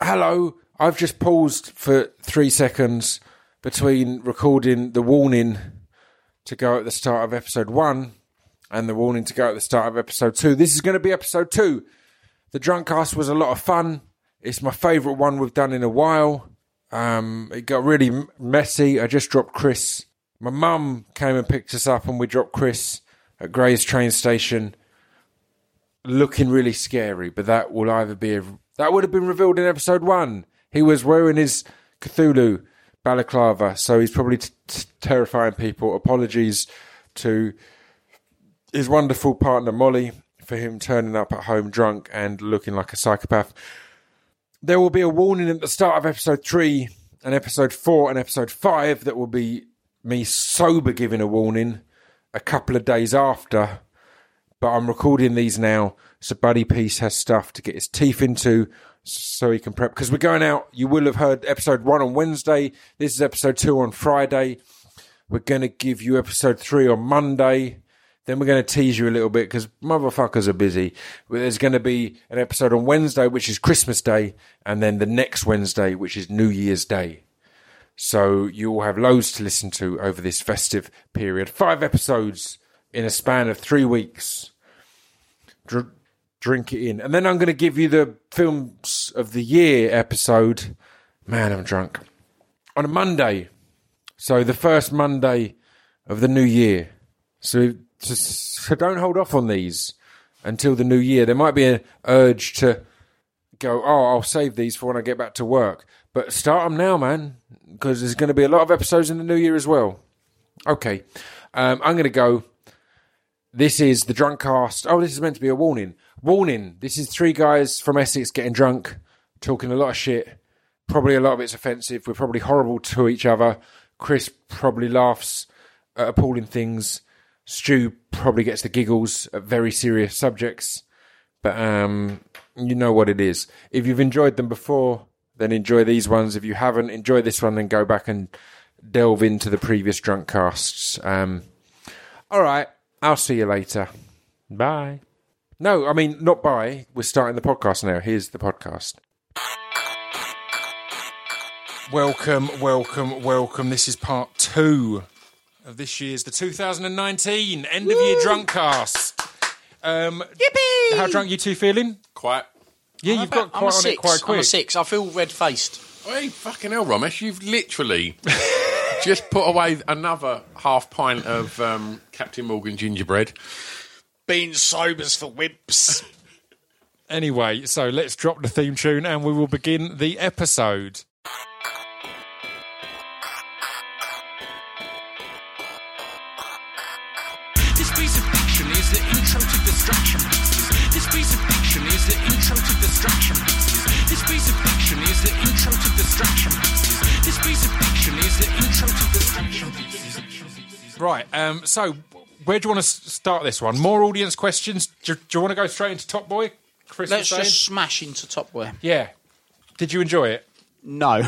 hello, I've just paused for 3 seconds between recording the warning to go at the start of episode 1 and the warning to go at the start of episode 2. This is going to be episode 2. The Drunkcast was a lot of fun. It's my favourite one we've done in a while. It got really messy. I just dropped Chris. My mum came and picked us up and we dropped Chris at Grays train station, looking really scary, but that would have been revealed in episode 1. He was wearing his Cthulhu balaclava, so he's probably terrifying people. Apologies to his wonderful partner Molly for him turning up at home drunk and looking like a psychopath. There will be a warning at the start of episode 3 and episode 4 and episode 5 that will be me sober giving a warning a couple of days after, but I'm recording these now so Buddy Peace has stuff to get his teeth into so he can prep, because we're going out. You will have heard episode 1 on Wednesday. This is episode 2 on Friday. We're going to give you episode 3 on Monday. Then we're going to tease you a little bit because motherfuckers are busy. There's going to be an episode on Wednesday, which is Christmas Day, and then the next Wednesday, which is New Year's Day. So you will have loads to listen to over this festive period. 5 episodes in a span of 3 weeks. Drink it in. And then I'm going to give you the Films of the Year episode. Man, I'm drunk. On a Monday. So the first Monday of the new year. So don't hold off on these until the new year. There might be an urge to go, I'll save these for when I get back to work. But start them now, man, because there's going to be a lot of episodes in the new year as well. Okay, I'm going to go. This is the Drunkcast. Oh, this is meant to be a warning. Warning, this is 3 guys from Essex getting drunk, talking a lot of shit. Probably a lot of it's offensive. We're probably horrible to each other. Chris probably laughs at appalling things. Stu probably gets the giggles at very serious subjects. But you know what it is. If you've enjoyed them before, then enjoy these ones. If you haven't, enjoy this one, then go back and delve into the previous Drunkcasts. All right, I'll see you later. Bye. No, I mean, not bye. We're starting the podcast now. Here's the podcast. Welcome. This is part 2 of this year's, the 2019 end-of-year Drunkcast. Yippee! How drunk you two feeling? Quite. Yeah, you've got quite on it quite quick. I'm a 6. I feel red-faced. Hey, fucking hell, Ramesh, you've literally just put away another half pint of Captain Morgan gingerbread. Being sobers for wimps. Anyway, so let's drop the theme tune and we will begin the episode. This piece of fiction is the intro to Distraction Pieces. This piece of fiction is the intro to Distraction Pieces. This piece of fiction is the intro to Distraction Pieces. This piece of fiction is the intro to Distraction Pieces. Right, so where do you want to start this one? More audience questions? Do you want to go straight into Top Boy? Chris Let's just smash into Top Boy. Yeah. Did you enjoy it? No.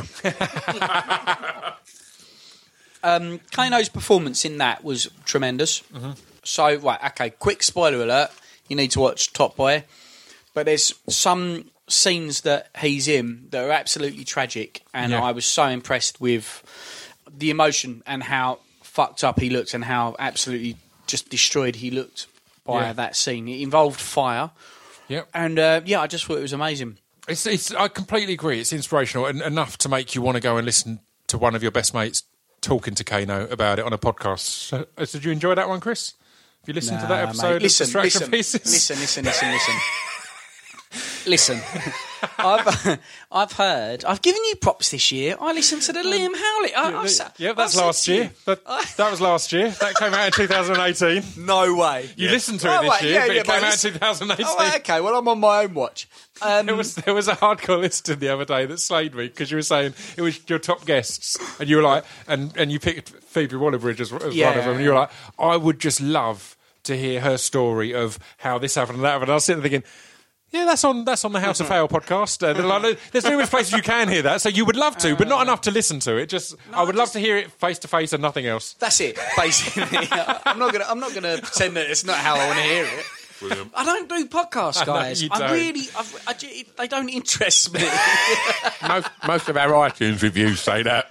Kano's performance in that was tremendous. Mm-hmm. So, right, okay, quick spoiler alert. You need to watch Top Boy. But there's some scenes that he's in that are absolutely tragic. And Yeah. I was so impressed with the emotion and how fucked up he looked and how absolutely just destroyed he looked by that scene. It involved fire. Yep. And, I just thought it was amazing. I completely agree. It's inspirational and enough to make you want to go and listen to one of your best mates talking to Kano about it on a podcast. So did you enjoy that one, Chris? Have you listened to that episode? Mate. Of Distraction Pieces? Listen. I've heard. I've given you props this year. I listened to the Liam Howlett. That's last year. That was last year. That came out in 2018. No way. You listened to it this year, but it came out in 2018. Oh, okay. Well, I'm on my own watch. There was a hardcore listing the other day that slayed me because you were saying it was your top guests, and you were like, and you picked Phoebe Waller-Bridge as one of them, and you were like, I would just love to hear her story of how this happened and that happened. And I was sitting there thinking, yeah, that's on the How to Fail podcast. There's numerous places you can hear that, so you would love to, but not enough to listen to it. I would love to hear it face to face and nothing else. That's it, basically. I'm not gonna pretend that it's not how I want to hear it. Brilliant. I don't do podcasts, guys. you I don't. really, they don't interest me. Most of our iTunes reviews say that.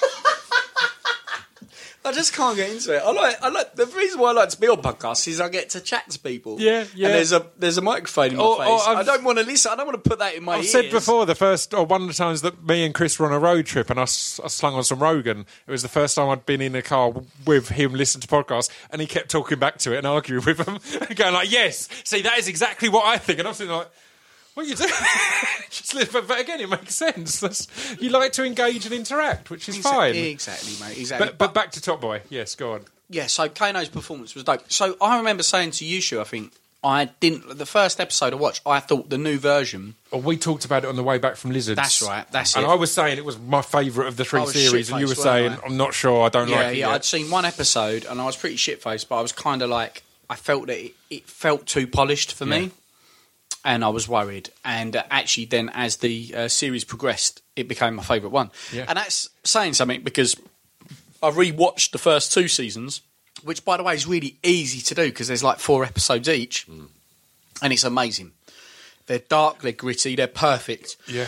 I just can't get into it. I like the reason why I like to be on podcasts is I get to chat to people. Yeah. And there's a microphone in my face. I don't want to listen. I don't want to put that in my ears. I've said before, one of the times that me and Chris were on a road trip and I slung on some Rogan, it was the first time I'd been in a car with him listening to podcasts, and he kept talking back to it and arguing with him, going like, yes, see, that is exactly what I think. And I'm sitting like, what are you doing? But again, it makes sense. You like to engage and interact, which is fine. Exactly, mate. Exactly. But back to Top Boy. Yes, go on. Yeah, so Kano's performance was dope. So I remember saying to you, Shu, I think, the first episode I watched, I thought the new version... Oh, we talked about it on the way back from Lizards. That's right, that's and it. I was saying it was my favourite of the three I was series, and you were shit-faced, saying, weren't I? I'm not sure, I don't like it Yeah, yet. I'd seen one episode and I was pretty shit-faced, but I was kind of like... I felt that it felt too polished for me. And I was worried. And actually then as the series progressed, it became my favourite one. Yeah. And that's saying something because I rewatched the first 2 seasons, which, by the way, is really easy to do because there's like 4 episodes each. And it's amazing. They're dark, they're gritty, they're perfect. Yeah.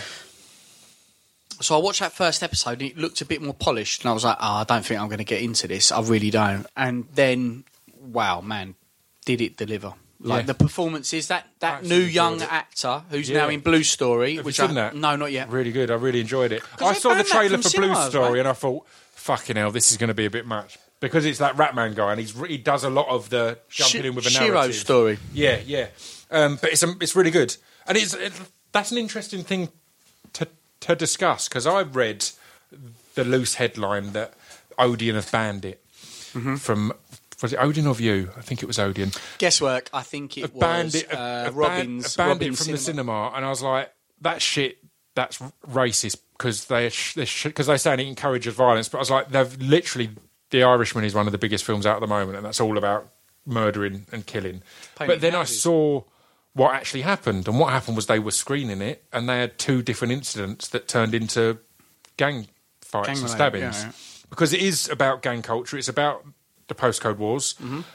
So I watched that first episode and it looked a bit more polished. And I was like, I don't think I'm going to get into this. I really don't. And then, wow, man, did it deliver. Like the performances, that new young actor who's now in Blue Story. Have you seen that? No, not yet. Really good. I really enjoyed it. I they saw the banned that trailer from for Blue cinemas, Story right? and I thought, fucking hell, this is going to be a bit much. Because it's that Ratman guy and he does a lot of the jumping in with a narrative. Shiro's Story. Yeah, yeah. But it's really good. And that's an interesting thing to discuss because I read the loose headline that Odeon have banned it from... Was it Odeon or View? I think it was Odeon. Guesswork, I think it was Robbins. Banned it Robbins from the cinema, and I was like, "That shit, that's racist." Because they're saying it encourages violence. But I was like, "They've literally, The Irishman is one of the biggest films out at the moment, and that's all about murdering and killing." But then I saw what actually happened, and what happened was they were screening it, and they had 2 different incidents that turned into gang fights and stabbings. Yeah. Because it is about gang culture. It's about the postcode wars.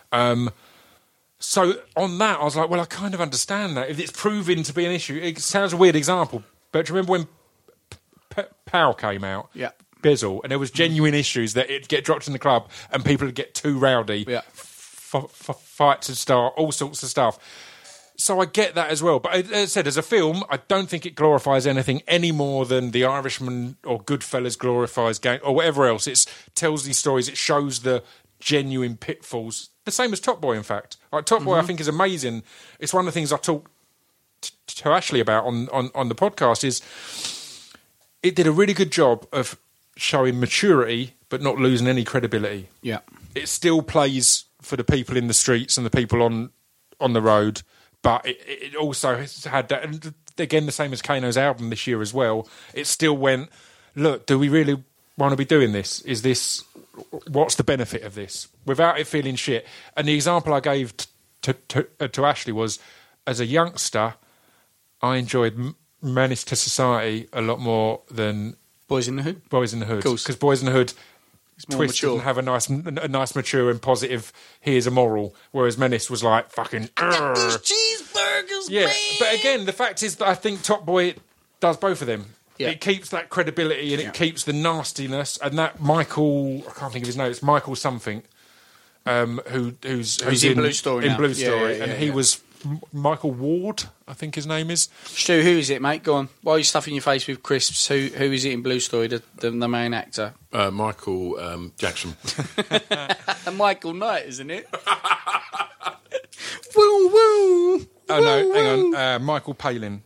So on that, I was like, well, I kind of understand that. If it's proven to be an issue, it sounds a weird example, but do you remember when Pow came out? Yeah. Bizzle, and there was genuine issues that it'd get dropped in the club and people would get too rowdy, fights would start, all sorts of stuff. So I get that as well. But as I said, as a film, I don't think it glorifies anything any more than The Irishman or Goodfellas glorifies gang or whatever else. It tells these stories. It shows the genuine pitfalls. The same as Top Boy, in fact. Like Top Boy, I think is amazing. It's one of the things I talked to Ashley about on the podcast. Is it did a really good job of showing maturity, but not losing any credibility. Yeah, it still plays for the people in the streets and the people on the road, but it also has had that. And again, the same as Kano's album this year as well. It still went, look, do we really want to be doing this? Is this, what's the benefit of this? Without it feeling shit. And the example I gave to Ashley was, as a youngster, I enjoyed Menace to Society a lot more than Boys in the Hood. Boys in the Hood. Of course. Because Boys in the Hood more twisted mature. and have a nice, mature and positive, here's a moral, whereas Menace was like, fucking... These cheeseburgers, Yeah, man. but again, the fact is that I think Top Boy does both of them. Yeah. It keeps that credibility and it keeps the nastiness, and that Michael, I can't think of his name, it's Michael something, who's in Blue Story in now. Blue Yeah, Story, yeah, and yeah, he yeah. was Michael Ward, I think his name is. Stu, who is it, mate? Go on. Why are you stuffing your face with crisps? Who is it in Blue Story, the main actor? Michael Jackson. Michael Knight, isn't it? Woo, woo. Oh no, hang on, Michael Palin.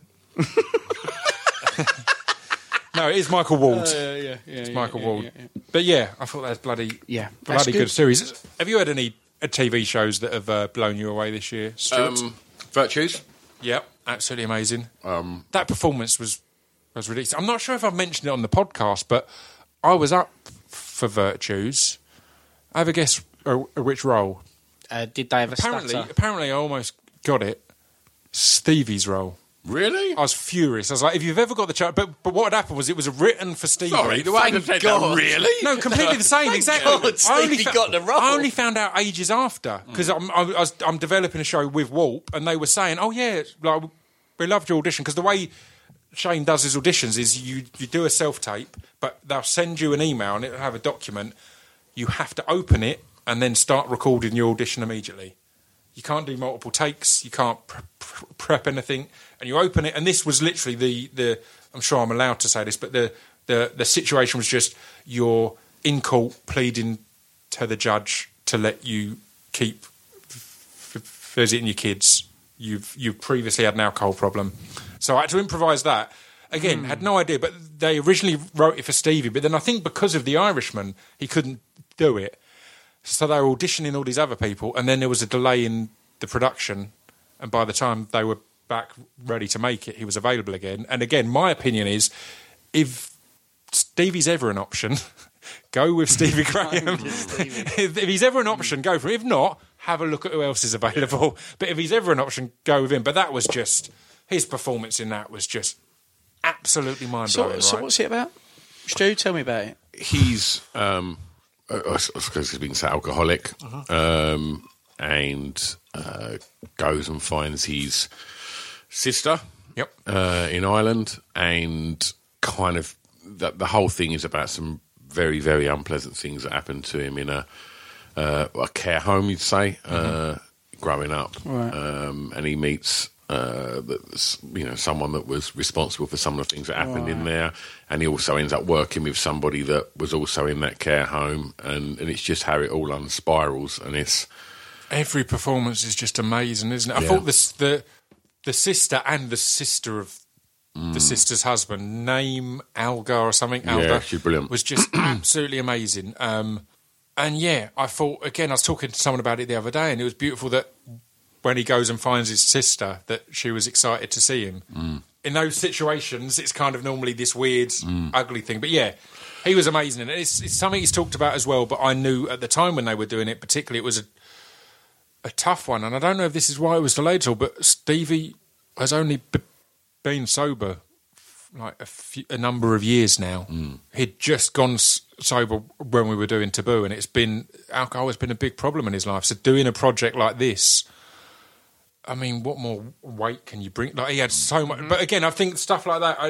No, it is Michael Ward. It's Michael Ward. Yeah. But yeah, I thought that was bloody that's good series. Have you had any TV shows that have blown you away this year, Stuart? Virtues. Yep, absolutely amazing. That performance was ridiculous. I'm not sure if I've mentioned it on the podcast, but I was up for Virtues. I have a guess which role. Did they have a stutter? Apparently, I almost got it. Stevie's role. Really? I was furious. I was like, if you've ever got the chance... But what had happened was it was written for Stevie. Sorry, the way I said that, really? No, completely the same, exactly. God, Stevie got the role. I only found out ages after, because I'm developing a show with Warp, and they were saying, oh, yeah, like, we loved your audition, because the way Shane does his auditions is you do a self-tape, but they'll send you an email, and it'll have a document. You have to open it, and then start recording your audition immediately. You can't do multiple takes. You can't prep anything. And you open it, and this was literally the I'm sure I'm allowed to say this, but the situation was just you're in court pleading to the judge to let you keep visiting your kids. You've previously had an alcohol problem. So I had to improvise that. Again, had no idea, but they originally wrote it for Stevie, but then I think because of The Irishman, he couldn't do it. So they were auditioning all these other people, and then there was a delay in the production, and by the time they were back ready to make it, he was available again. And again, my opinion is, if Stevie's ever an option, go with Stevie Graham. If he's ever an option, go for him. If not, have a look at who else is available. But if he's ever an option, go with him. But that was just... His performance in that was just absolutely mind-blowing. So what's it about? Stu, tell me about it. He's... I suppose he's been alcoholic, and goes and finds his sister in Ireland, and kind of the whole thing is about some very, very unpleasant things that happened to him in a care home, you'd say, growing up. Right. And he meets... someone that was responsible for some of the things that happened in there, and he also ends up working with somebody that was also in that care home, and it's just how it all unspirals, and it's... Every performance is just amazing, isn't it? I thought the sister and the sister of the sister's husband, name Alga or something, Alga, she's brilliant. was just absolutely amazing. And yeah, I thought, again, I was talking to someone about it the other day, and it was beautiful that when he goes and finds his sister, that she was excited to see him. In those situations, it's kind of normally this weird, ugly thing. But yeah, he was amazing. And it's something he's talked about as well, but I knew at the time when they were doing it, particularly, it was a tough one. And I don't know if this is why it was delayed at all, but Stevie has only been sober like a number of years now. He'd just gone sober when we were doing Taboo, and alcohol has been a big problem in his life. So doing a project like this... I mean, what more weight can you bring? Like, he had so much... But again, I think stuff like that... I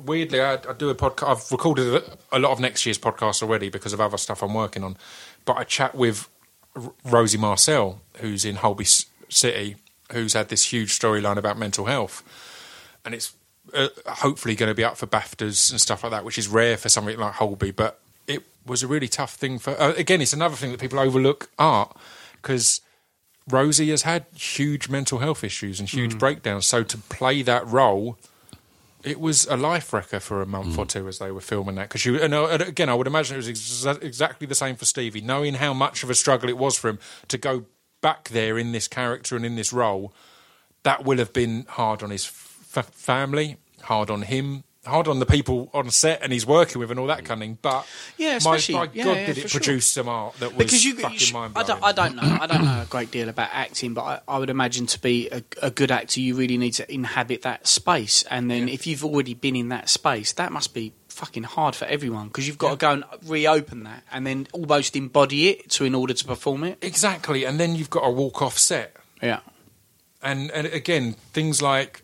do a podcast... I've recorded a lot of next year's podcasts already because of other stuff I'm working on. But I chat with Rosie Marcel, who's in Holby City, who's had this huge storyline about mental health. And it's hopefully going to be up for BAFTAs and stuff like that, which is rare for something like Holby. But it was a really tough thing for... again, it's another thing that people overlook, art, because... Rosie has had huge mental health issues and huge breakdowns, so to play that role, it was a life wrecker for a month or two as they were filming that. Because and again, I would imagine it was exactly the same for Stevie, knowing how much of a struggle it was for him to go back there in this character and in this role. That will have been hard on his family, hard on him, hard on the people on set and he's working with and all that kind of thing. But especially, my God, did it produce some art that was fucking mind-blowing. I don't know a great deal about acting, but I would imagine to be a good actor, you really need to inhabit that space. And then if you've already been in that space, that must be fucking hard for everyone because you've got to go and reopen that and then almost embody it in order to perform it. Exactly, and then you've got to walk off set. Yeah. And again, things like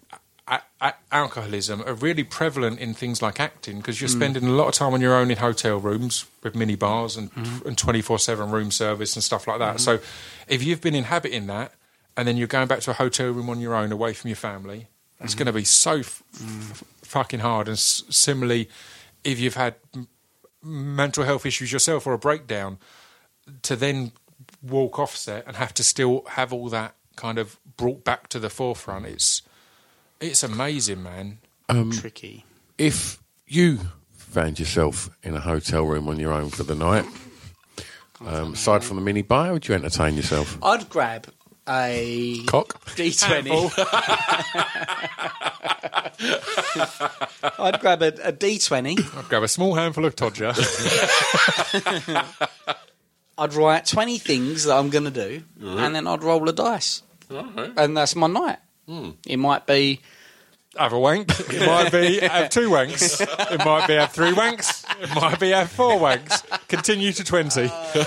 alcoholism are really prevalent in things like acting because you're spending a lot of time on your own in hotel rooms with mini bars and 24/7 room service and stuff like that. So if you've been inhabiting that and then you're going back to a hotel room on your own away from your family, it's going to be so fucking hard. And similarly, if you've had mental health issues yourself or a breakdown, to then walk off set and have to still have all that kind of brought back to the forefront, it's amazing, man. Tricky. If you found yourself in a hotel room on your own for the night, aside from the mini bar, how would you entertain yourself? I'd grab a cock D20. I'd grab a D20. I'd grab a small handful of Todger. I'd write 20 things that I'm going to do, and then I'd roll a dice. And that's my night. It might be have a wank. It might be have 2 wanks. It might be have 3 wanks. It might be have 4 wanks. Continue to 20.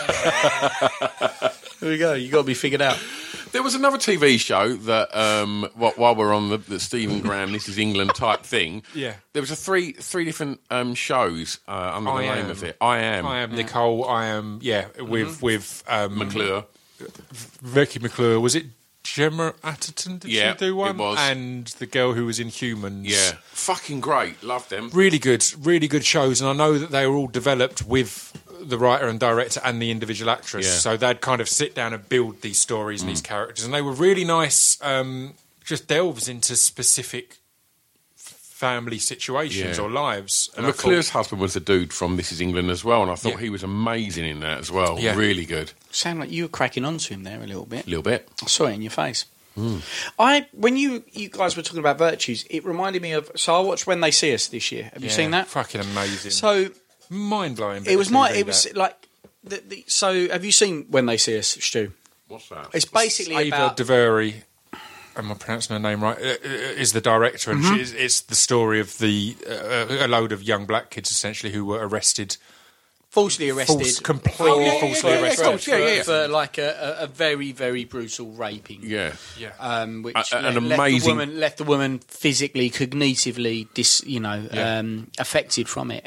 There we go. You got to be figured out. There was another TV show that, while we're on the Stephen Graham, This Is England type thing. Yeah. There was three different shows under the name of it. I Am Nicole. I am. Yeah. With McClure. Vicky McClure. Was it Gemma Atherton? Did she do one? It was. And the girl who was in Humans. Yeah. Fucking great. Loved them. Really good shows. And I know that they were all developed with the writer and director and the individual actress. Yeah. So they'd kind of sit down and build these stories and these characters. And they were really nice, just delves into specific family situations or lives. And McClure's husband was the dude from This Is England as well, and I thought he was amazing in that as well. Yeah. Really good. Sound like you were cracking onto him there a little bit. A little bit. I saw it in your face. When you guys were talking about virtues, it reminded me of. So I watched When They See Us this year. Have you seen that? Fucking amazing. So mind blowing. It was like. So have you seen When They See Us, Stu? What's that? It's basically Ava about DuVernay. Am I pronouncing her name right? Is the director, and it's the story of a load of young black kids essentially who were arrested. Falsely arrested. Completely falsely arrested. For like a very, very brutal raping. Yeah. Which left the woman physically, cognitively, affected from it.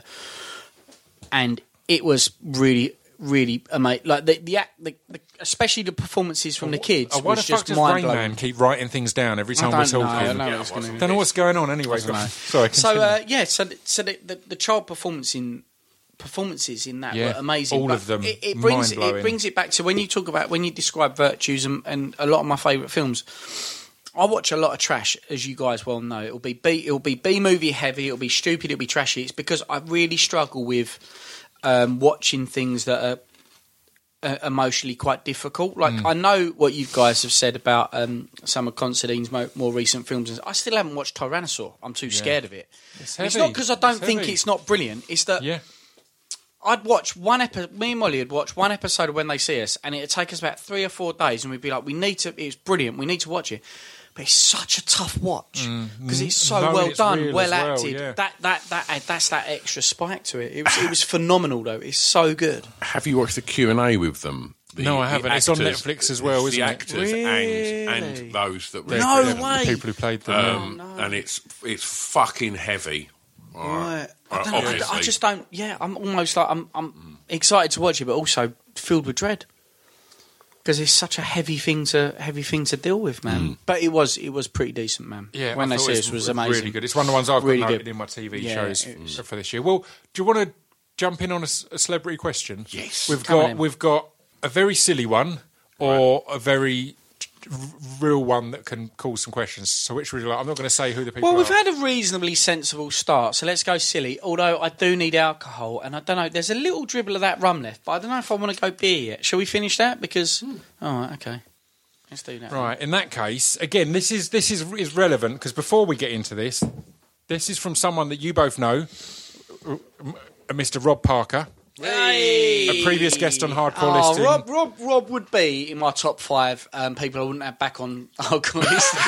And it was really, really amazing. Like the especially the performances from the kids. Why the fuck does Rain Man keep writing things down every time we're talking? Don't know what's going on anyway. Sorry. Continue. So the child performances in that were amazing. All of them. It brings it back to when you describe virtues and a lot of my favourite films. I watch a lot of trash, as you guys well know. It'll be B movie heavy. It'll be stupid. It'll be trashy. It's because I really struggle with watching things that are emotionally quite difficult. Like I know what you guys have said about some of Considine's more recent films. I still haven't watched Tyrannosaur. I'm too scared of it. It's not because I don't think it's not brilliant. It's that I'd watch one episode. Me and Molly would watch one episode of When They See Us, and it'd take us about 3 or 4 days, and we'd be like, "We need to. It's brilliant. We need to watch it." But it's such a tough watch because it's so well done, well acted. That's that extra spike to it. It was phenomenal though. It's so good. Have you watched the Q&A with them? No, I haven't. It's on Netflix as well, isn't it? The actors and those that were way. The people who played them. And it's fucking heavy. Right. I just don't. Yeah, I'm almost like I'm excited to watch it, but also filled with dread. Because it's such a heavy thing to deal with, man. But it was pretty decent, man. Yeah, When They See Us was amazing. Really good. It's one of the ones I've really noted in my TV shows for this year. Well, do you want to jump in on a celebrity question? Yes. We've got a very silly one or a very real one that can cause some questions. So which would you like? I'm not going to say who the people are. Well, we've had a reasonably sensible start, so let's go silly. Although I do need alcohol, and I don't know, there's a little dribble of that rum left, but I don't know if I want to go beer yet. Shall we finish that? Because, all right, okay. Let's do that. Right, in that case, again, this is relevant, because before we get into this is from someone that you both know, Mr. Rob Parker. Hey. A previous guest on Hardcore Listing. Rob would be in my top 5 people I wouldn't have back on Hardcore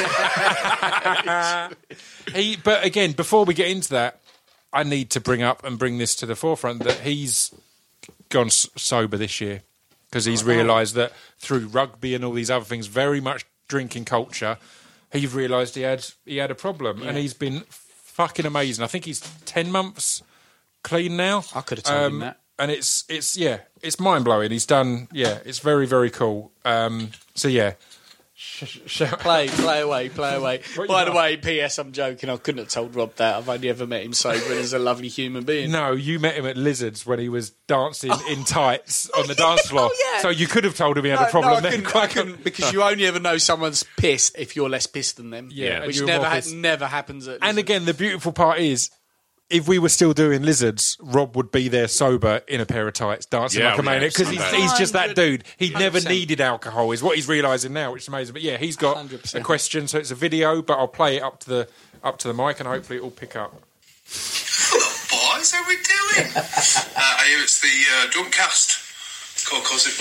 Listing. But again, before we get into that, I need to bring this to the forefront that he's gone sober this year because he's realised that through rugby and all these other things, very much drinking culture, he realised he had a problem, and he's been fucking amazing. I think he's 10 months clean now. I could have told him that. And it's mind blowing. He's done, it's very, very cool. So yeah, play away. By the way, P.S. I'm joking. I couldn't have told Rob that. I've only ever met him sober, and he's a lovely human being. No, you met him at Lizards when he was dancing in tights on the dance floor. So you could have told him he had a problem. I couldn't, because you only ever know someone's pissed if you're less pissed than them. Yeah, which never happens at Lizards. And again, the beautiful part is, if we were still doing Lizards, Rob would be there sober in a pair of tights, dancing like a maniac, because he's just that dude. He never needed alcohol, is what he's realising now, which is amazing. But yeah, he's got 100%. A question, so it's a video, but I'll play it up to the mic, and hopefully it'll pick up. Hello, boys. How we doing? I hear it's the Drunkcast. Called Cosy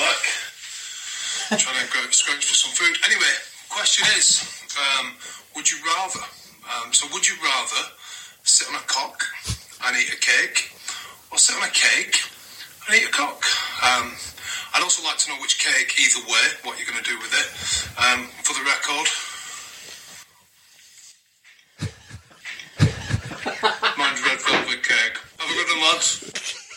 Black. Trying to go scrounge for some food. Anyway, question is, would you rather So would you rather sit on a cock and eat a cake, or sit on a cake and eat a cock? I'd also like to know which cake, either way, what you're going to do with it. For the record, mine's red velvet cake. Have a good one, lads.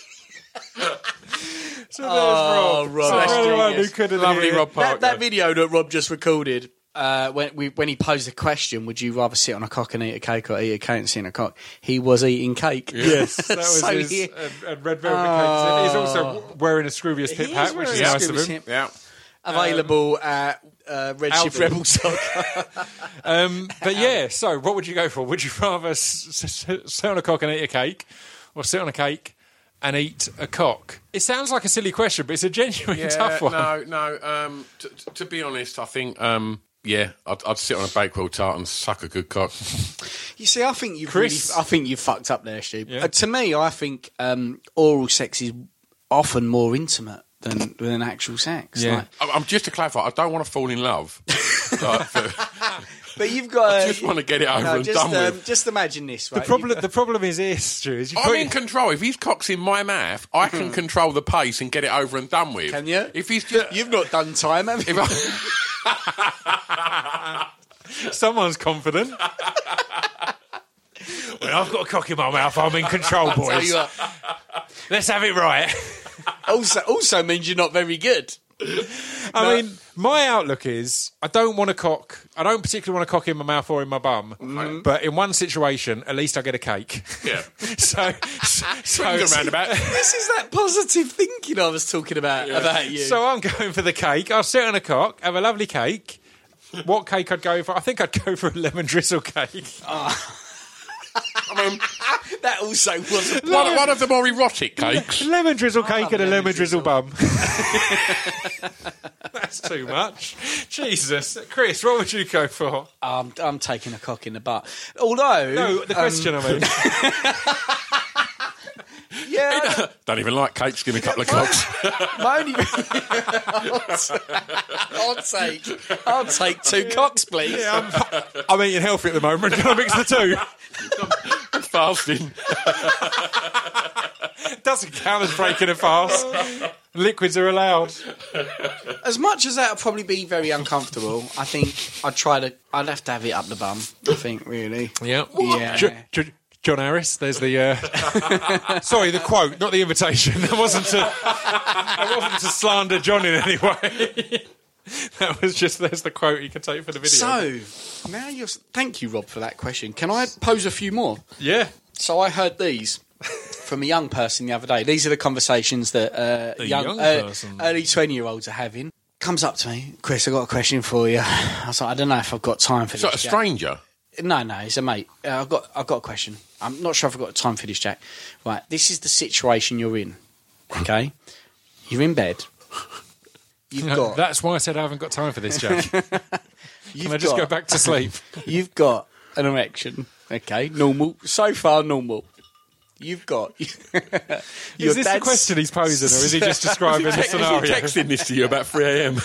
So there's Rob. Rob, that's So anyone genius. who couldn't Lovely hear- Rob Parker. That video that Rob just recorded, when he posed the question, would you rather sit on a cock and eat a cake or eat a cake and sit on a cock? He was eating cake. Yes, that was So his he- red velvet cake. He's also wearing a Scroobius pip He hat, is which is wearing a nice of Scroobius him. hip. Yeah. Available at Redshift Aldi. Rebel Sock. But yeah, so what would you go for? Would you rather sit on a cock and eat a cake, or sit on a cake and eat a cock? It sounds like a silly question, but it's a genuine tough one. No. To be honest, I think, I'd sit on a Bakewell tart and suck a good cock. You see, I think you've Chris? I think you've fucked up there, Stu. Yeah. To me, I think oral sex is often more intimate than actual sex. Yeah. Like, I'm just to clarify, I don't want to fall in love. but you've got. I just want to get it over and done with. Just imagine this. Right? The problem is this, Stu, is you I'm put in control. If his cock's in my mouth, I can control the pace and get it over and done with. Can you? If he's just... You've not done time, have you? If I, someone's confident. When I've got a cock in my mouth, I'm in control, Tell boys. you what, Let's have it right. also means you're not very good. I mean, my outlook is I don't want a cock. I don't particularly want a cock in my mouth or in my bum. But in one situation, at least I get a cake. yeah. so Swings around about. This is that positive thinking I was talking about you. So I'm going for the cake. I'll sit on a cock, have a lovely cake. What cake I'd go for? I think I'd go for a lemon drizzle cake. I mean, that also wasn't. one of the more erotic cakes. Lemon drizzle cake and a lemon lemon drizzle bum. That's too much. Jesus. Chris, what would you go for? I'm taking a cock in the butt. Although, No, the question, I mean. yeah, Don't even like cakes. Give me a couple of cocks. my only. I'll take 2 cocks, please. I'm eating healthy at the moment. Can I mix the two? Fasting. Doesn't count as breaking a fast. Liquids are allowed. As much as that would probably be very uncomfortable, I think I'd have to have it up the bum. I think, really. Yeah. Yeah. John Harris, there's the... sorry, the quote, not the invitation. That wasn't to slander John in any way. That was just, there's the quote you can take for the video. So, now thank you, Rob, for that question. Can I pose a few more? Yeah. So I heard these from a young person the other day. These are the conversations that young person. early 20-year-olds are having. Comes up to me, Chris, I've got a question for you. I was like, I don't know if I've got time for So this. a Jack." stranger. No, it's a mate. I've got a question. I'm not sure if I've got time for this, Jack. Right, this is the situation you're in. Okay, you're in bed. You've got. That's why I said I haven't got time for this, Jack. Can I just got- go back to sleep? You've got an erection. Okay, normal. So far, normal. You've got. Is this the question he's posing, or is he just describing the scenario? Is he texting this to you about 3 a.m?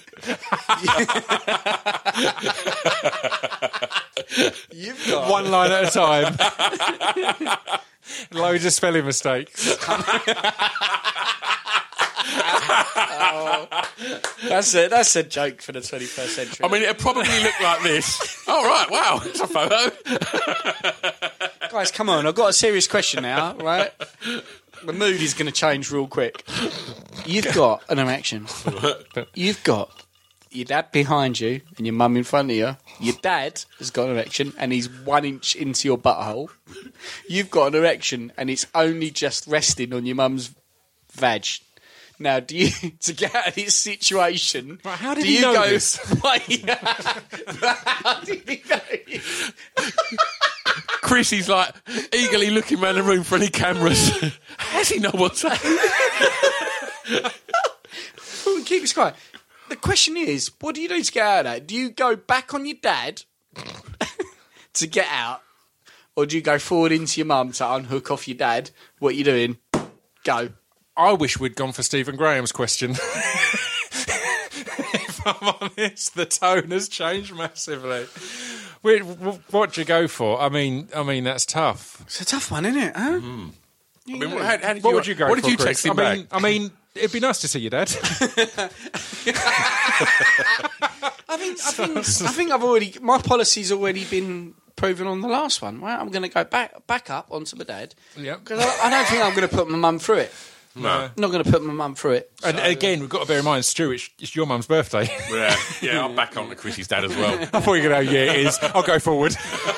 You've got. One line at a time. Loads of spelling mistakes. That's a joke for the 21st century. I mean, it'd probably look like this. Oh, right, wow, it's a photo. Guys, come on. I've got a serious question now, right? The mood is going to change real quick. You've got an erection. You've got your dad behind you and your mum in front of you. Your dad has got an erection and he's 1 inch into your butthole. You've got an erection and it's only just resting on your mum's vag. Now, to get out of this situation, Right, how did do he you know go? this? Wait, how did he know? Chris is like eagerly looking around the room for any cameras. How does he know what's happening? Keep it quiet. The question is, what do you do to get out of that? Do you go back on your dad to get out? Or do you go forward into your mum to unhook off your dad? What are you doing? Go. I wish we'd gone for Stephen Graham's question. If I'm honest, the tone has changed massively. What do you go for? I mean, that's tough. It's a tough one, isn't it? Huh? I mean, how did What would you go What for, did you Chris? text him back? I mean, it'd be nice to see your dad. I think I've already. My policy's already been proven on the last one. Right? I'm going to go back up onto my dad. Yep. Because I don't think I'm going to put my mum through it. No. I'm not going to put my mum through it. And again, we've got to bear in mind, Stu, it's your mum's birthday. Yeah, I'll back on to Chrissy's dad as well. I thought you were going to go, yeah, it is. I'll go forward.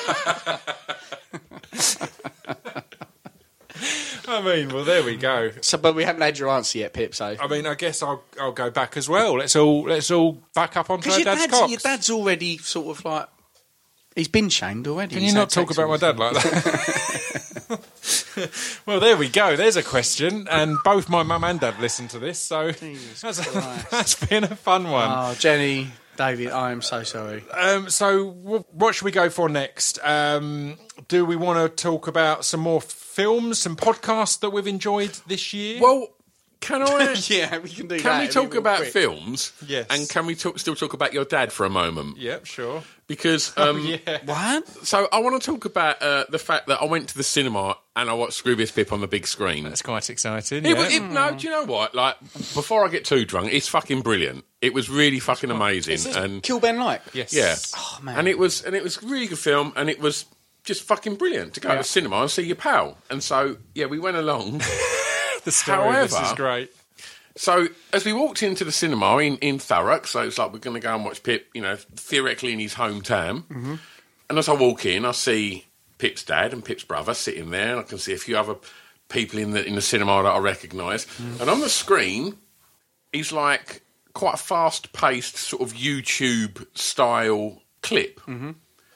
I mean, well, there we go. So, but we haven't had your answer yet, Pip. So, I mean, I guess I'll go back as well. Let's all back up onto our because dad's cocks. your dad's already sort of like he's been shamed already. Can you not talk about my dad like that? Well, there we go. There's a question, and both my mum and dad listen to this, so that's been a fun one. Oh, Jenny, David, I am so sorry. So, what should we go for next? Do we want to talk about some more films, some podcasts that we've enjoyed this year? Well, can I? Yeah, we can do that. Can we talk real about quick. films? Yes. And can we still talk about your dad for a moment? Yep, sure. Because What? so I want to talk about the fact that I went to the cinema and I watched Scroobius Pip on the big screen. That's quite exciting. No, do you know what? Like, before I get too drunk, it's fucking brilliant. It was really fucking amazing. And Kill Ben Like. Yes. yeah, Oh, man. and it was a really good film, and it was just fucking brilliant to go to the cinema and see your pal. And so yeah, we went along. The story of this However- is great. So as we walked into the cinema in Thurrock, so it's like we're going to go and watch Pip, theoretically in his hometown. Mm-hmm. And as I walk in, I see Pip's dad and Pip's brother sitting there, and I can see a few other people in the cinema that I recognise. Mm. And on the screen, he's like quite a fast-paced sort of YouTube-style clip. Mm-hmm.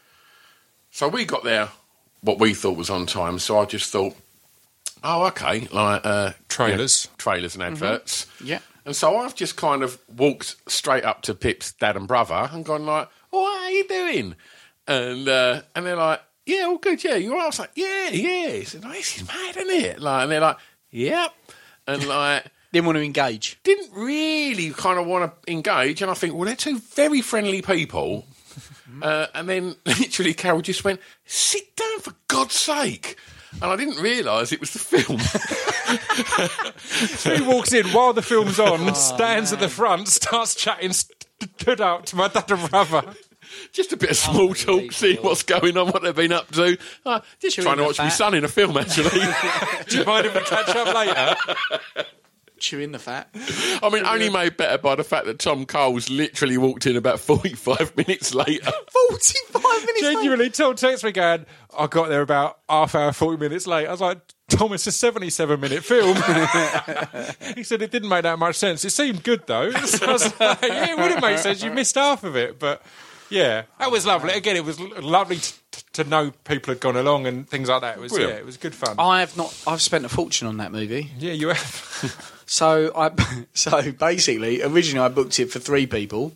So we got there what we thought was on time, so I just thought, oh, okay, like Trailers. trailers and adverts. Mm-hmm. Yeah. And so I've just kind of walked straight up to Pip's dad and brother and gone like, "Oh, how you doing?" And they're like, "Yeah, all good. Yeah, you all right?" I was like, "Yeah." He said, "This is mad, isn't it?" Like, and they're like, "Yep." And like, Didn't want to engage. didn't really kind of want to engage. And I think, well, they're two very friendly people. And then literally Carol just went, "Sit down for God's sake." And I didn't realise it was the film. So he walks in while the film's on, stands at the front, starts chatting, stood up to my dad and brother. Just a bit of small talk, seeing what's going on, what they've been up to. Just trying to watch my son in a film, actually. Do you mind if we catch up later? Chewing the fat. I mean, only made better by the fact that Tom Coles literally walked in about 45 minutes later. 45 minutes. Genuinely, Tom texts me going, I got there about half hour, 40 minutes late. I was like, Tom, it's a 77-minute film. He said it didn't make that much sense. It seemed good, though. So I was like, yeah, it wouldn't make sense. You missed half of it. But, yeah, that was lovely. Again, it was lovely to know people had gone along and things like that. It was, Brilliant. it was good fun. I've spent a fortune on that movie. Yeah, you have. So basically, originally I booked it for 3 people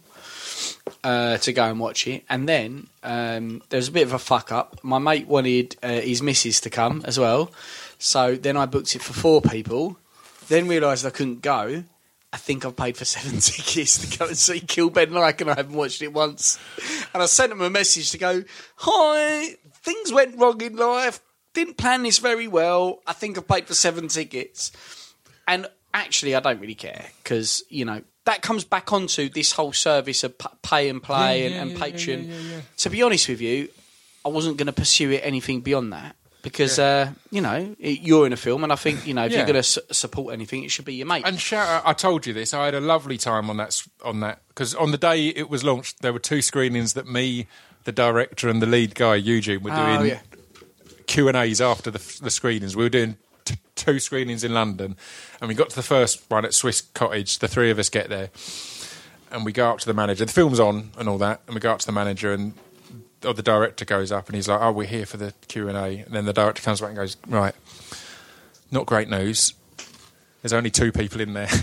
to go and watch it, and then there was a bit of a fuck up. My mate wanted his missus to come as well, so then I booked it for 4 people. Then realised I couldn't go. I think I've paid for 7 tickets to go and see Kill Ben Like, and I haven't watched it once. And I sent him a message to go, "Hi, things went wrong in life. Didn't plan this very well. I think I've paid for 7 tickets." And actually, I don't really care because, that comes back onto this whole service of pay and play and Patreon. Yeah. To be honest with you, I wasn't going to pursue it anything beyond that because, you're in a film and I think, if you're going to support anything, it should be your mate. And shout out, I told you this, I had a lovely time on that, because on the day it was launched, there were 2 screenings that me, the director and the lead guy, Eugene, were doing Q&As after the screenings. We were doing 2 screenings in London, and we got to the first one at Swiss Cottage. The 3 of us get there, and we go up to the manager. The film's on and all that, and we go up to the manager, and the director goes up, and he's like, "Oh, we're here for the Q&A." And then the director comes back and goes, "Right, not great news. There's only 2 people in there."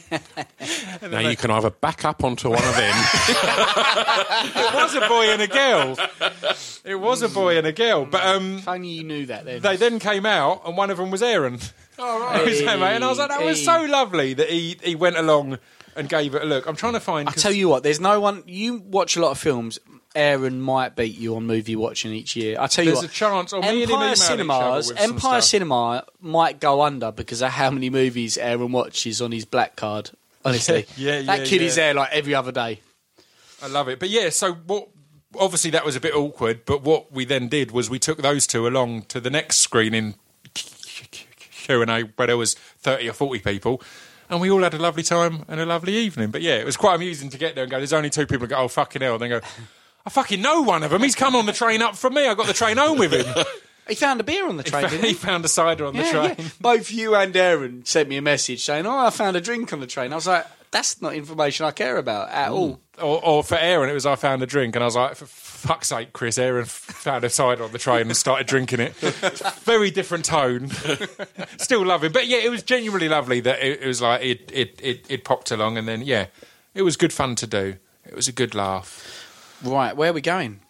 Now you can either back up onto one of them. It was a boy and a girl. It was a boy and a girl. But If only you knew that then. they then came out, and one of them was Aaron. All right. And I was like, that was so lovely that he went along and gave it a look. I'm trying to find... I tell you what, there's no one... You watch a lot of films. Aaron might beat you on movie watching each year. I tell you There's what, a chance. Or me and him email each other with some Empire stuff. Cinema might go under because of how many movies Aaron watches on his black card. Honestly, that kid is there like every other day. I love it. But yeah, so what? Obviously, that was a bit awkward. But what we then did was we took those two along to the next screening Q&A where there was 30 or 40 people, and we all had a lovely time and a lovely evening. But yeah, it was quite amusing to get there and go, there's only two people, and go, oh, fucking hell. And then go, I fucking know one of them. He's come on the train up from me. I got the train home with him. He found a beer on the train, didn't he? He found a cider on the train. Yeah. Both you and Aaron sent me a message saying, I found a drink on the train. I was like, that's not information I care about at all. Or for Aaron, it was I found a drink, and I was like, for fuck's sake, Chris, Aaron found a cider on the train and started drinking it. Very different tone. Still love him. But yeah, it was genuinely lovely that it was like it popped along, and then, yeah, it was good fun to do. It was a good laugh. Right, where are we going?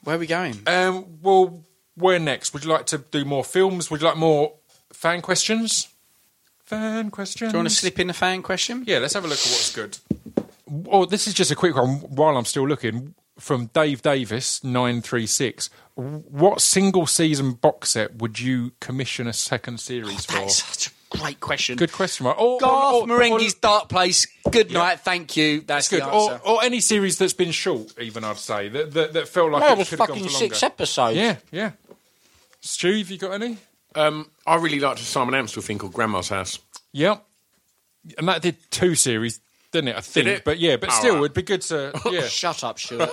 Well, where next? Would you like to do more films? Would you like more fan questions? Fan questions. Do you want to slip in a fan question? Yeah, let's have a look at what's good. Oh, this is just a quick one while I'm still looking. From Dave Davis, 936. What single season box set would you commission a second series for? That's such a great question. Good question, right? Garth Marenghi's Dark Place. Good night, thank you. That's good. the answer. Or any series that's been short, even, I'd say, that felt like it it was could have gone fucking for longer. 6 episodes. Yeah. Stu, have you got any? I really liked a Simon Amstel thing called Grandma's House. Yep. And that did 2 series, didn't it? I think. Did it? But yeah, but All still, right. it'd be good to. Yeah. Shut up, Stuart.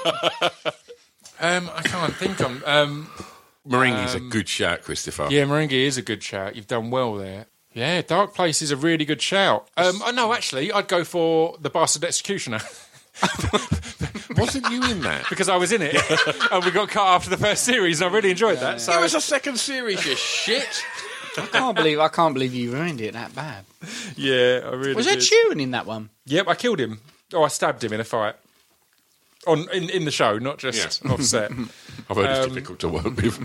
I can't think of. Marenghi's a good shout, Christopher. Yeah, Marenghi is a good shout. You've done well there. Yeah, Dark Place is a really good shout. No, actually, I'd go for The Bastard Executioner. Wasn't you in that? Because I was in it. And we got cut after the first series, and I really enjoyed that. So It was a second series, you shit. I can't believe you ruined it that bad. yeah, I really Was there did. chewing in that one? Yep, I killed him. Oh, I stabbed him in a fight. In the show, not just off set. I've heard it's difficult to work with.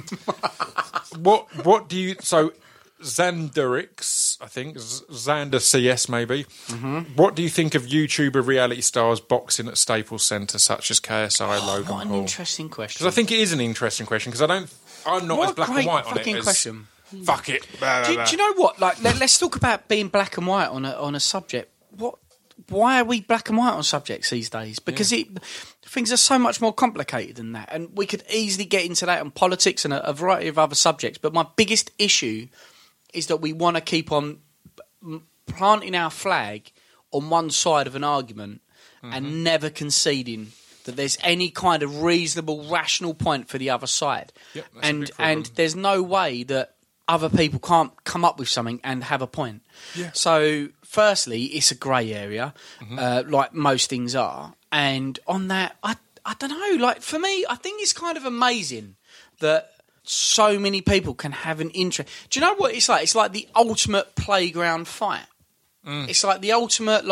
What do you... So, Xanderix, I think, Xander CS maybe. Mm-hmm. What do you think of YouTuber reality stars boxing at Staples Centre, such as KSI, Logan What an Paul? interesting question. Because I think it is an interesting question, because I'm not What as black a and great white on it fucking as... question. Fuck it. Blah, blah, Do blah. you know what? Like, let's talk about being black and white on a subject. Why are we black and white on subjects these days? Because things are so much more complicated than that, and we could easily get into that on politics and a variety of other subjects. But my biggest issue is that we want to keep on planting our flag on one side of an argument and never conceding that there's any kind of reasonable, rational point for the other side. Yep, that's a big problem. And there's no way that other people can't come up with something and have a point. Yeah. So, firstly, it's a grey area, like most things are. And on that, I don't know. Like, for me, I think it's kind of amazing that so many people can have an interest. Do you know what it's like? It's like the ultimate playground fight. It's like the ultimate,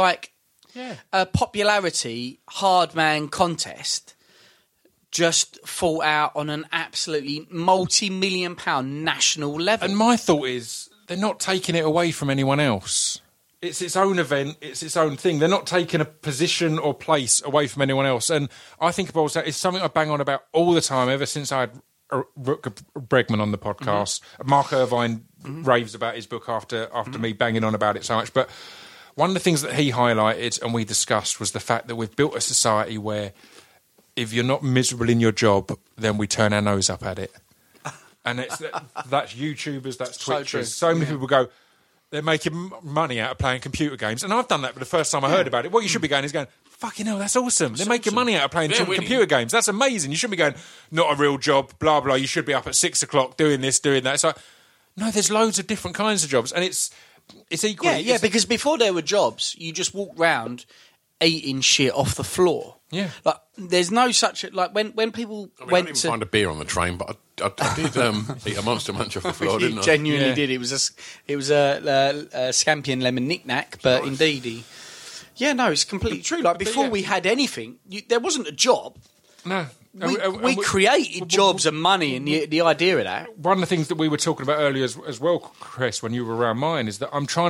popularity hard man contest just fought out on an absolutely multi-million pound national level. And my thought is, they're not taking it away from anyone else. It's its own event. It's its own thing. They're not taking a position or place away from anyone else. And I think about that. It's something I bang on about all the time ever since I had Rutger Bregman on the podcast. Mark Irvine raves about his book after me banging on about it so much. But one of the things that he highlighted and we discussed was the fact that we've built a society where if you're not miserable in your job, then we turn our nose up at it. And that's YouTubers, that's So true. Twitchers. So many people go, they're making money out of playing computer games. And I've done that for the first time I heard about it. What you should be going is going, fucking hell, that's awesome. They're making money out of playing They're winning. computer games. That's amazing. You shouldn't be going, not a real job, blah, blah. You should be up at 6 o'clock doing this, doing that. It's like, no, there's loads of different kinds of jobs. And it's equally... Yeah, because before there were jobs, you just walked round eating shit off the floor. Yeah. Like, there's no such... Like, when people I went didn't to... find a beer on the train, but I did eat a Monster Munch off the floor, He didn't I? genuinely Yeah. did. It was a Scampion lemon knick-knack, but indeed he... Yeah, no, it's completely true. Like, before we had anything, there wasn't a job. No. We created jobs and money, and the idea of that... One of the things that we were talking about earlier as well, Chris, when you were around mine, is that I'm trying to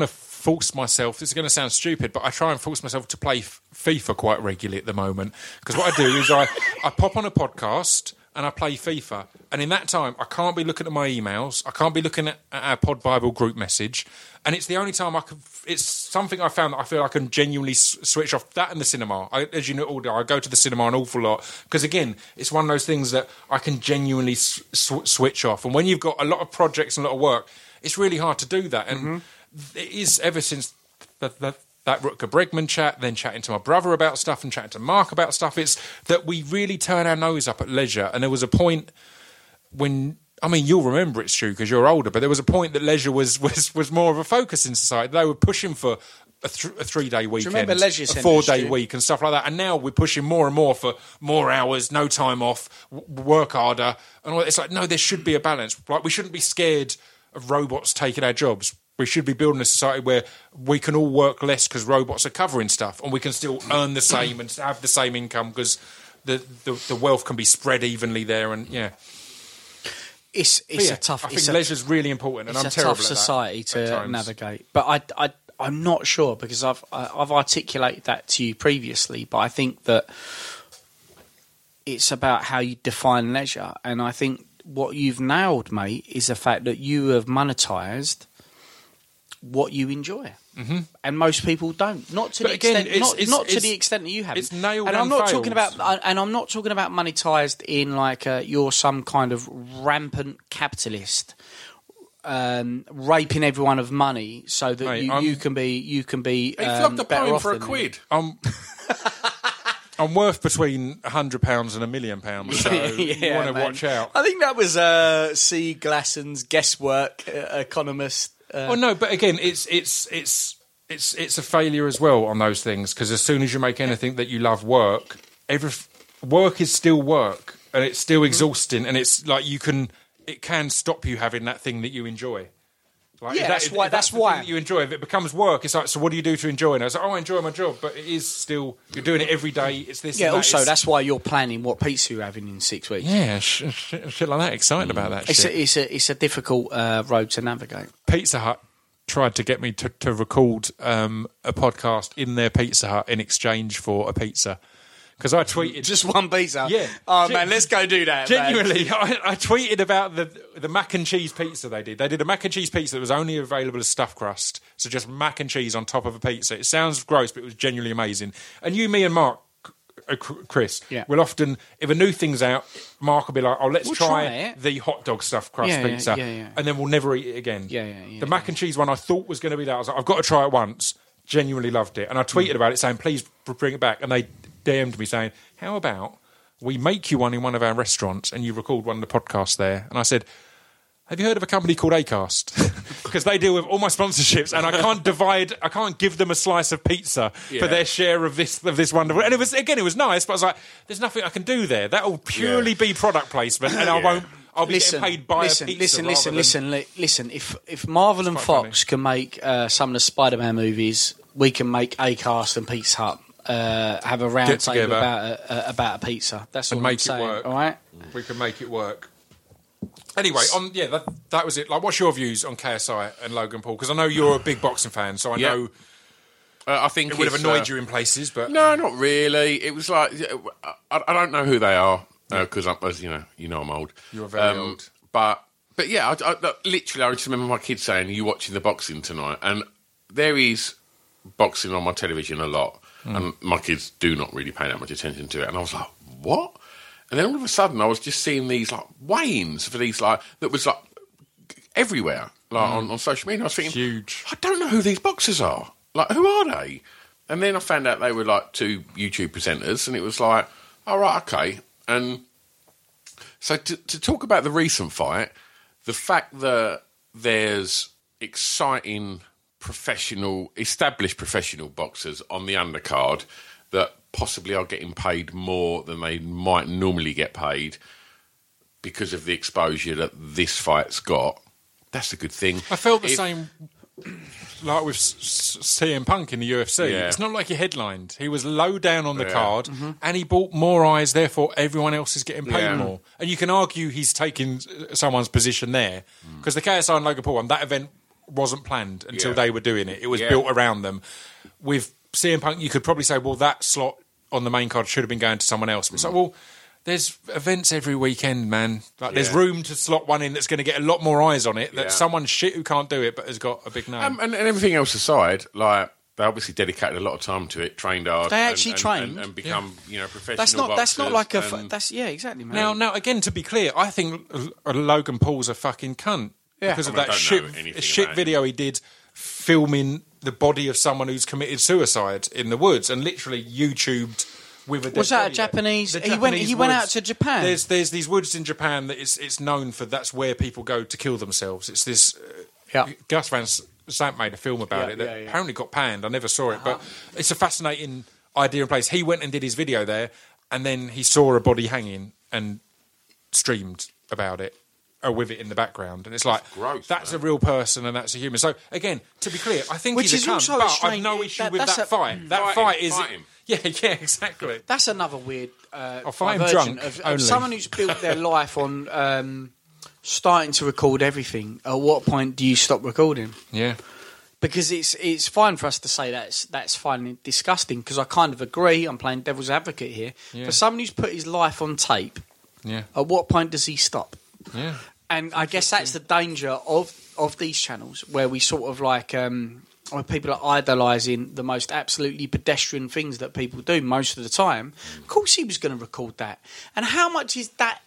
force myself. This is going to sound stupid, but I try and force myself to play FIFA quite regularly at the moment. Because what I do is I pop on a podcast and I play FIFA. And in that time, I can't be looking at my emails. I can't be looking at our Pod Bible group message. And it's the only time I can... It's something I found that I feel I can genuinely switch off. That and the cinema. As you know, I go to the cinema an awful lot. Because, again, it's one of those things that I can genuinely switch off. And when you've got a lot of projects and a lot of work, it's really hard to do that. And it is ever since that Rutger Bregman chat, then chatting to my brother about stuff and chatting to Mark about stuff, it's that we really turn our nose up at leisure. And there was a point when... I mean, you'll remember it, Stu, because you're older, but there was a point that leisure was more of a focus in society. They were pushing for a 3-day weekend, remember Leisure a Centres, 4-day week and stuff like that. And now we're pushing more and more for more hours, no time off, work harder. And all that. It's like, no, there should be a balance. Like, we shouldn't be scared of robots taking our jobs. We should be building a society where we can all work less because robots are covering stuff, and we can still earn the same and have the same income because the wealth can be spread evenly there. And yeah. It's a tough... I think leisure's really important, and I'm terrible at that. It's a tough society to navigate. But I'm not sure, because I've articulated that to you previously, but I think that it's about how you define leisure. And I think what you've nailed, mate, is the fact that you have monetised what you enjoy. Mm-hmm. And most people don't. Not to the extent that you have. It's nailed and and I'm not failed. talking about. And I'm not talking about monetized in like you're some kind of rampant capitalist, raping everyone of money so that Mate, you can be. He flogged a better poem off for a than quid. I'm worth between £100 and £1 million, so you want to watch out. I think that was C. Glasson's guesswork, economist. Well, no, but again, it's a failure as well on those things, because as soon as you make anything that you love work is still work, and it's still exhausting, and it's like it can stop you having that thing that you enjoy. Like, yeah, that's why. That you enjoy. If it becomes work, it's like, so what do you do to enjoy it? And I was like, I enjoy my job, but it is still, you're doing it every day. It's this. Yeah. And that. Also, that's why you're planning what pizza you're having in 6 weeks. Yeah, shit like that. Excited about that. It's a difficult road to navigate. Pizza Hut tried to get me to record a podcast in their Pizza Hut in exchange for a pizza. Because I tweeted... Just one pizza? Yeah. Oh, man, let's go do that, genuinely, I tweeted about the mac and cheese pizza they did. They did a mac and cheese pizza that was only available as stuffed crust. So just mac and cheese on top of a pizza. It sounds gross, but it was genuinely amazing. And you, me and Mark, Chris, will often... If a new thing's out, Mark will be like, let's try the hot dog stuffed crust pizza. Yeah. And then we'll never eat it again. Yeah. The mac and cheese one I thought was going to be that. I was like, I've got to try it once. Genuinely loved it. And I tweeted about it saying, please bring it back. And they DM'd me saying, how about we make you one in one of our restaurants and you record one of the podcasts there? And I said, have you heard of a company called Acast? Because they deal with all my sponsorships, and I can't give them a slice of pizza for their share of this wonderful. And it was nice, but I was like, there's nothing I can do there. That'll purely be product placement, and I'll be getting paid by a pizza. Listen. If Marvel and Fox can make some of the Spider-Man movies, we can make Acast and Pizza Hut have a round table about a pizza. That's all I'm saying. Work. All right, we can make it work. Anyway, that was it. Like, what's your views on KSI and Logan Paul? Because I know you're a big boxing fan, so I know. I think it would have annoyed you in places, but no, not really. It was like I don't know who they are because as you know, I'm old. You're very old, but yeah, I literally, I just remember my kids saying, "Are you watching the boxing tonight?" And there is boxing on my television a lot. And my kids do not really pay that much attention to it. And I was like, what? And then all of a sudden I was just seeing these like weigh-ins for these that was like everywhere on social media. I was thinking, huge. I don't know who these boxers are. Like, who are they? And then I found out they were like 2 YouTube presenters, and it was like, all right, okay. And so to talk about the recent fight, the fact that there's exciting established professional boxers on the undercard that possibly are getting paid more than they might normally get paid because of the exposure that this fight's got. That's a good thing. I felt the same like with CM Punk in the UFC. Yeah. It's not like he headlined. He was low down on the card, and he bought more eyes, therefore everyone else is getting paid more. And you can argue he's taking someone's position there, because the KSI and Logan Paul on that event wasn't planned until Yeah. they were doing it. It was Yeah. built around them. With CM Punk, you could probably say, well, that slot on the main card should have been going to someone else. But it's like, well, there's events every weekend, man. Like, there's Yeah. room to slot one in that's going to get a lot more eyes on it. That Yeah. someone shit who can't do it but has got a big name. And everything else aside, like they obviously dedicated a lot of time to it, trained hard. They actually and, trained. and become professional. That's not like boxers, a. and- That's exactly, man. Now, again, to be clear, I think Logan Paul's a fucking cunt because of I mean, I that don't shit, know anything shit about video he did filming the body of someone who's committed suicide in the woods and literally YouTubed with a dead Was that a body there. Japanese? The He went Japanese out woods. to Japan. There's these woods in Japan that it's known for. That's where people go to kill themselves. It's this. Yeah. Gus Van Sant made a film about Yeah, it that yeah, yeah. apparently got panned. I never saw it, but it's a fascinating idea in place. He went and did his video there, and then he saw a body hanging and streamed about it. Or with it in the background, and it's like gross, that's man. a real person and that's a human. So again, to be clear, I think Which he's is a cunt, also a but I've strange- no issue with that's that a- fight. That Fight fight him, is fight him. yeah, exactly. That's another weird. I'll find him diversion drunk, of only. someone who's built their life on starting to record everything. At what point do you stop recording? Yeah, Because it's fine for us to say that's fine and disgusting. Because I kind of agree. I'm playing devil's advocate here. Yeah. For someone who's put his life on tape, yeah, at what point does he stop? yeah. And I guess that's the danger of these channels, where we sort of like where people are idolising the most absolutely pedestrian things that people do most of the time. Of course, he was going to record that. And how much is that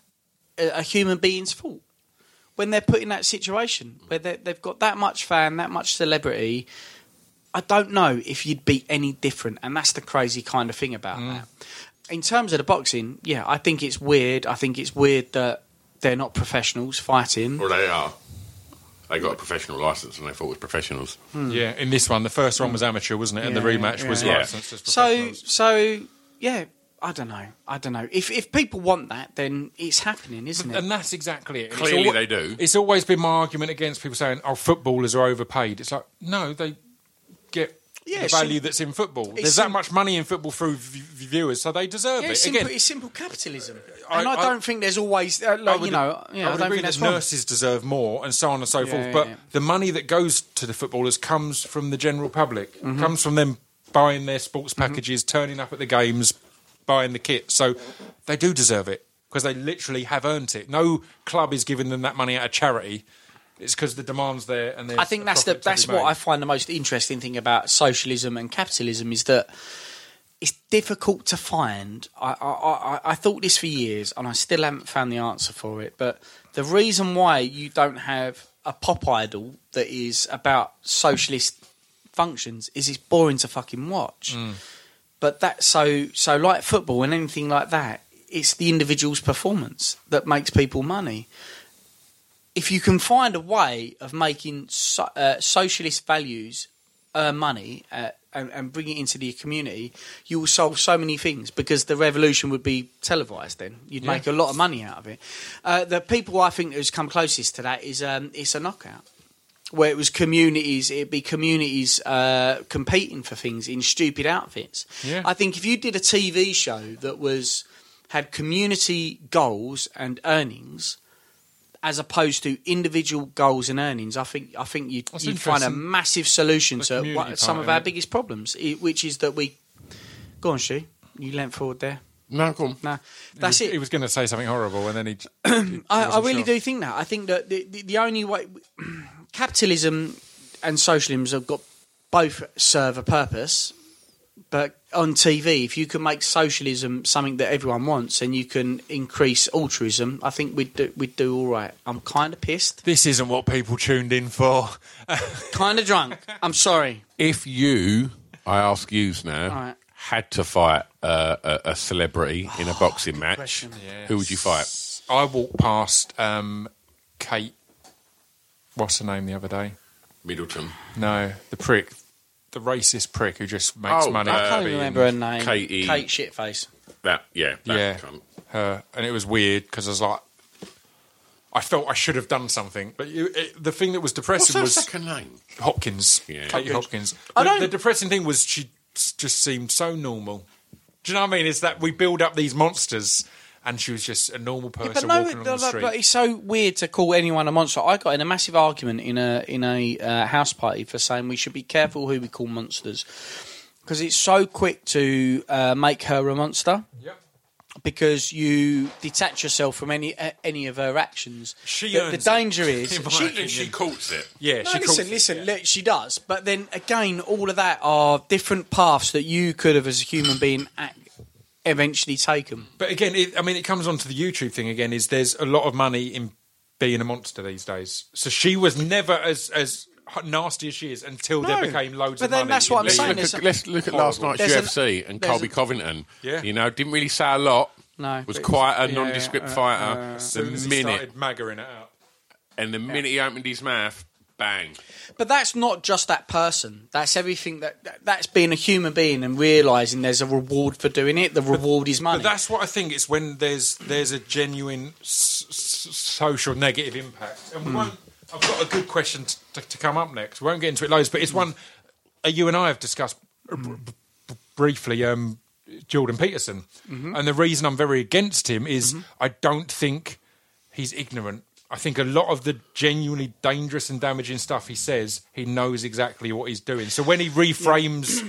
a human being's fault when they're put in that situation where they've got that much fan, that much celebrity? I don't know if you'd be any different, and that's the crazy kind of thing about that. In terms of the boxing, yeah, I think it's weird. I think it's weird that they're not professionals fighting. Or they are. They got a professional license and they thought it was professionals. Yeah, in this one, the first one was amateur, wasn't it? And the Yeah, rematch was yeah. licensed as professionals. So yeah, I don't know. If people want that, then it's happening, isn't it? And that's exactly it. Clearly they do. It's always been my argument against people saying, "Oh, footballers are overpaid." It's like, no, they get Yeah, the it's value that's in football. There's that much money in football through viewers, so they deserve Yeah, it. it's Again, simple capitalism, I- and I don't think there's always I I would don't think agree that's that wrong. nurses deserve more and so on and so Yeah, forth. yeah, But yeah. the money that goes to the footballers comes from the general public. Mm-hmm. Comes from them buying their sports packages, turning up at the games, buying the kit. So they do deserve it because they literally have earned it. No club is giving them that money out of charity. It's because the demand's there, and there's I think a that's profit to that's be what made. I find the most interesting thing about socialism and capitalism is that it's difficult to find. I thought this for years, and I still haven't found the answer for it. But the reason why you don't have a pop idol that is about socialist functions is it's boring to fucking watch. But that so like football and anything like that, it's the individual's performance that makes people money. If you can find a way of making socialist values earn money and bring it into the community, you will solve so many things because the revolution would be televised then. You'd make a lot of money out of it. The people I think who's come closest to that is It's a Knockout, where it'd be communities competing for things in stupid outfits. Yeah. I think if you did a TV show that had community goals and earnings, as opposed to individual goals and earnings, I think you'd find a interesting. massive solution The to community some part of of our it. biggest problems, which is that we... Go on, Stu. You leant forward there. No, go on. No, that's it. He was going to say something horrible, and then he. I really do think that. I think that the only way... Capitalism and socialism have got both serve a purpose, but on TV, if you can make socialism something that everyone wants and you can increase altruism, I think we'd do all right. I'm kind of pissed. This isn't what people tuned in for. Kind of drunk. I'm sorry. If you, I ask yous now, Right. had to fight a celebrity in a boxing match, question. who would you fight? I walked past Kate. What's her name the other day? Middleton. No, the prick, the racist prick who just makes Oh, money. I I out can't of even being- remember her name. Katie. Kate Shitface. That Yeah, cunt. her, and it was weird because I was like, I felt I should have done something, but the thing that was What's depressing her was second name? Hopkins. Yeah. Katie Hopkins. I The, don't- the depressing thing was she just seemed so normal. Do you know what I mean? It's that we build up these monsters, and she was just a normal person But walking along the street. but it's so weird to call anyone a monster. I got in a massive argument in a house party for saying we should be careful who we call monsters, because it's so quick to make her a monster. Yep. Because you detach yourself from any of her actions. The danger is She courts it. Yeah, No, she listen, look, she does. But then again, all of that are different paths that you could have, as a human being, eventually taken. But again, it comes on to the YouTube thing again, is there's a lot of money in being a monster these days. So she was never as nasty as she is until there became loads of money. But then that's what I'm saying. Let's look at last night's UFC and Colby Covington. Yeah. Didn't really say a lot. No. Was quite a nondescript fighter. As soon as he started maggering it out. And the minute he opened his mouth, bang. But that's not just that person. That's everything. That's being a human being and realising there's a reward for doing it. The reward is money. But that's what I think. It's when there's a genuine social negative impact. And I've got a good question to come up next. We won't get into it loads, but it's one you and I have discussed briefly. Jordan Peterson, and the reason I'm very against him is I don't think he's ignorant. I think a lot of the genuinely dangerous and damaging stuff he says, he knows exactly what he's doing. So when he reframes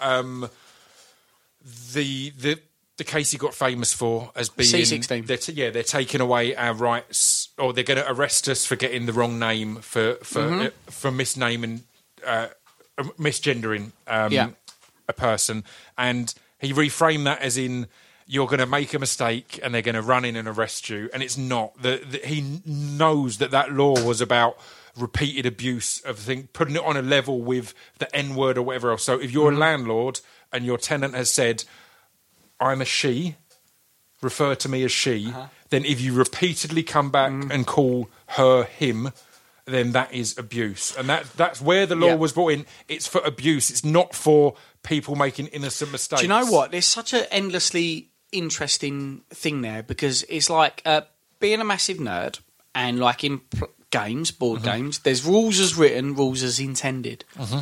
the case he got famous for as being C16, they're taking away our rights, or they're going to arrest us for getting the wrong name for misnaming, misgendering a person, and he reframed that as in you're going to make a mistake and they're going to run in and arrest you, and it's not. He knows that law was about repeated abuse of things, putting it on a level with the N-word or whatever else. So if you're a landlord and your tenant has said, I'm a she, refer to me as she, then if you repeatedly come back and call her him, then that is abuse. And that's where the law was brought in. It's for abuse. It's not for people making innocent mistakes. Do you know what? There's such an endlessly interesting thing there, because it's like being a massive nerd, and like in games, board games, there's rules as written, rules as intended.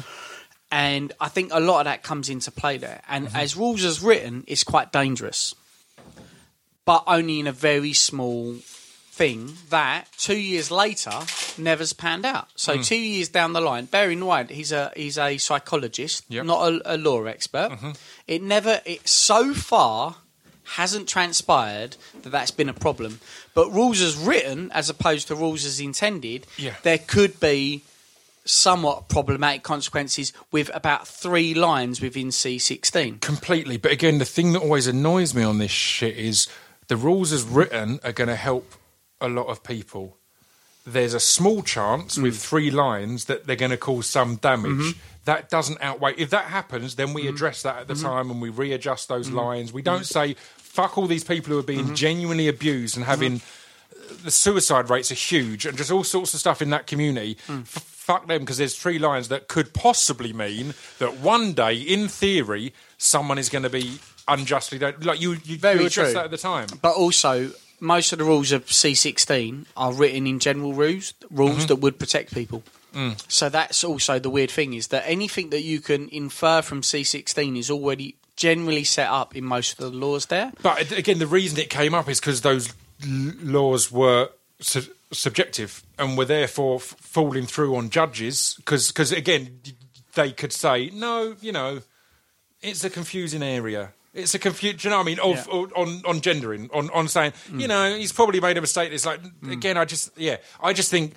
And I think a lot of that comes into play there. And as rules as written, it's quite dangerous, but only in a very small thing that 2 years later never's panned out. So 2 years down the line, bear in mind he's a psychologist, not a law expert. It so far hasn't transpired that that's been a problem. But rules as written, as opposed to rules as intended, there could be somewhat problematic consequences with about 3 lines within C16. Completely. But again, the thing that always annoys me on this shit is the rules as written are going to help a lot of people. There's a small chance with 3 lines that they're going to cause some damage. That doesn't outweigh. If that happens, then we address that at the time and we readjust those lines. We don't say, fuck all these people who are being genuinely abused and having... The suicide rates are huge and just all sorts of stuff in that community. Fuck them, because there's 3 lines that could possibly mean that one day, in theory, someone is going to be unjustly... Like you address that at the time. But also... most of the rules of C16 are written in general rules that would protect people. So that's also the weird thing, is that anything that you can infer from C16 is already generally set up in most of the laws there. But again, the reason it came up is because those laws were subjective and were therefore falling through on judges, because again, they could say, no, it's a confusing area. It's a confusion, you know what I mean, on gendering, on saying, he's probably made a mistake. It's like, again, I just think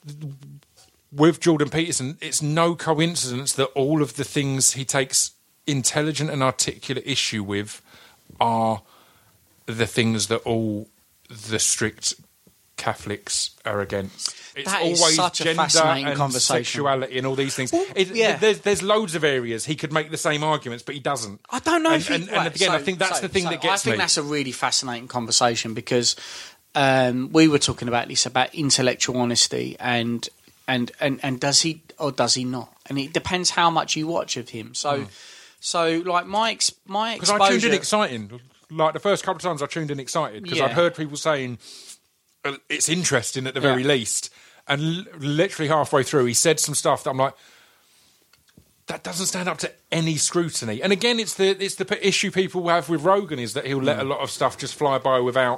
with Jordan Peterson, it's no coincidence that all of the things he takes intelligent and articulate issue with are the things that all the strict Catholics are against. It's that is always such a gender fascinating and conversation. Sexuality and all these things. Well, there's loads of areas he could make the same arguments, but he doesn't. I don't know and again, I think that's the thing that gets me. I think that's a really fascinating conversation, because we were talking about this, about intellectual honesty and does he or does he not? And it depends how much you watch of him. So like my exposure... Because I tuned in exciting. Like the first couple of times I tuned in excited, because I'd heard people saying... it's interesting at the very least. And literally halfway through, he said some stuff that I'm like, that doesn't stand up to any scrutiny. And again, it's the issue people have with Rogan, is that he'll let a lot of stuff just fly by without